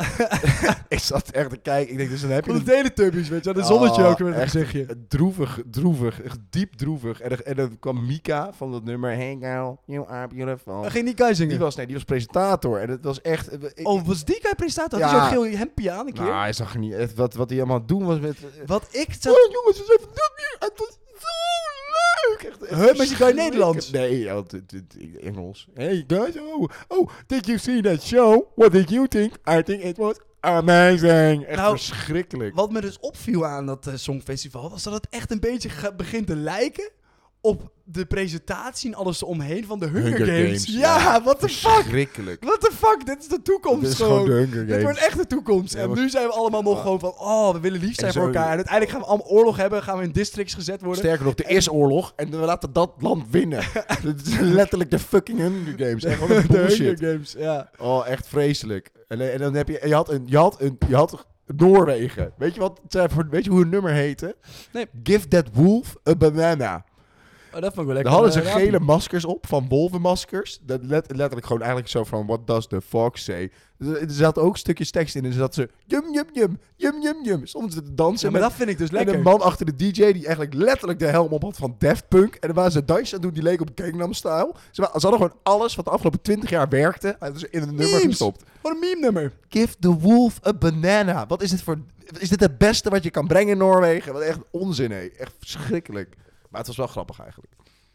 Ik zat echt te kijken. Ik denk, dus dan heb je de Teletubbies, weet je, een zonnetje ook met een gezichtje. Droevig, echt diep droevig. En dan kwam Mika van dat nummer Hey Girl, You Are Beautiful. Ging die guy zingen? Die was presentator. En het was echt... was die guy presentator? Had hij zo'n geel hempje aan een keer? Nou, hij zag er niet... Wat hij allemaal aan het doen was met... Wat ik... jongens, eens even dat hier. Het was zo leuk. Maar is die guy Nederlands? Nee, Engels. Hey guys, did you see that show? What did you think? I think it was amazing. Echt verschrikkelijk. Wat me dus opviel aan dat Songfestival was dat het echt een beetje begint te lijken op de presentatie en alles eromheen van de Hunger Games. Ja, what the fuck? Verschrikkelijk. What the fuck? Dit is de toekomst. Dit is gewoon de Hunger Games. Dit wordt echt de toekomst. En nu zijn we allemaal nog gewoon van, we willen lief zijn voor elkaar. En uiteindelijk gaan we allemaal oorlog hebben, gaan we in districts gezet worden. Sterker nog, er is oorlog en we laten dat land winnen. Het is letterlijk de fucking Hunger Games. Echt gewoon een bullshit. De Hunger Games, ja. Oh, echt vreselijk. En dan heb je had Noorwegen. Weet je hoe een nummer heette? Nee. Give that wolf a banana. Oh, dat vond ik wel lekker. Daar hadden ze gele maskers op, van wolvenmaskers. Dat letterlijk gewoon eigenlijk zo van, what does the fox say? Er zaten ook stukjes tekst in en ze zaten ze, yum. Stonden ze te dansen. Ja, maar dat vind ik dus lekker. En een man achter de DJ die eigenlijk letterlijk de helm op had van Daft Punk. En dan waren ze dansjes aan het doen die leek op Gangnam Style. Ze hadden gewoon alles wat de afgelopen 20 jaar werkte. Hadden ze in een nummer gestopt. Wat een meme-nummer. Give the wolf a banana. Wat is dit voor... Is dit het beste wat je kan brengen in Noorwegen? Wat echt onzin, hé. Echt verschrikkelijk. Maar het was wel grappig eigenlijk.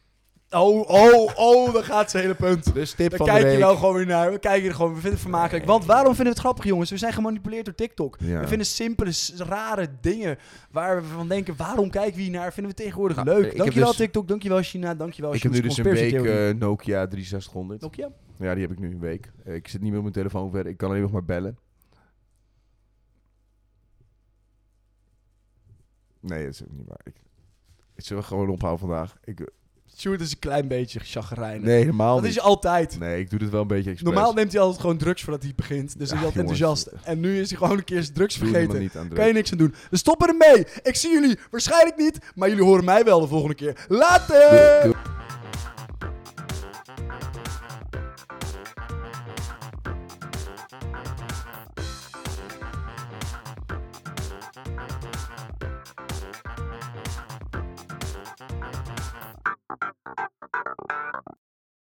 Dan gaat zijn hele punt. Dus tip Daar van de kijk week. je wel gewoon weer naar. We kijken er gewoon, we vinden het vermakelijk. Want waarom vinden we het grappig, jongens? We zijn gemanipuleerd door TikTok. Ja. We vinden simpele, rare dingen waar we van denken, waarom kijken we hier naar? Vinden we tegenwoordig Nou, leuk. ik Dankjewel heb dus- TikTok, dankjewel China, dankjewel Ik heb nu dus een week Nokia 6300. Nokia? Ja, die heb ik nu een week. Ik zit niet meer op mijn telefoon verder. Ik kan alleen nog maar bellen. Nee, dat is ook niet waar. Ik zal gewoon ophouden vandaag. Sjoerd is een klein beetje chagrijnig. Nee, helemaal Dat niet. is hij altijd. Nee, ik doe dit wel een beetje expres. Normaal neemt hij altijd gewoon drugs voordat hij begint. Dus hij is altijd jongens. enthousiast. En nu is hij gewoon een keer zijn drugs Doe er maar vergeten. niet aan Kan je drugs. niks aan doen. Dus stoppen ermee. Ik zie jullie waarschijnlijk niet. Maar jullie horen mij wel de volgende keer. Later! Doei.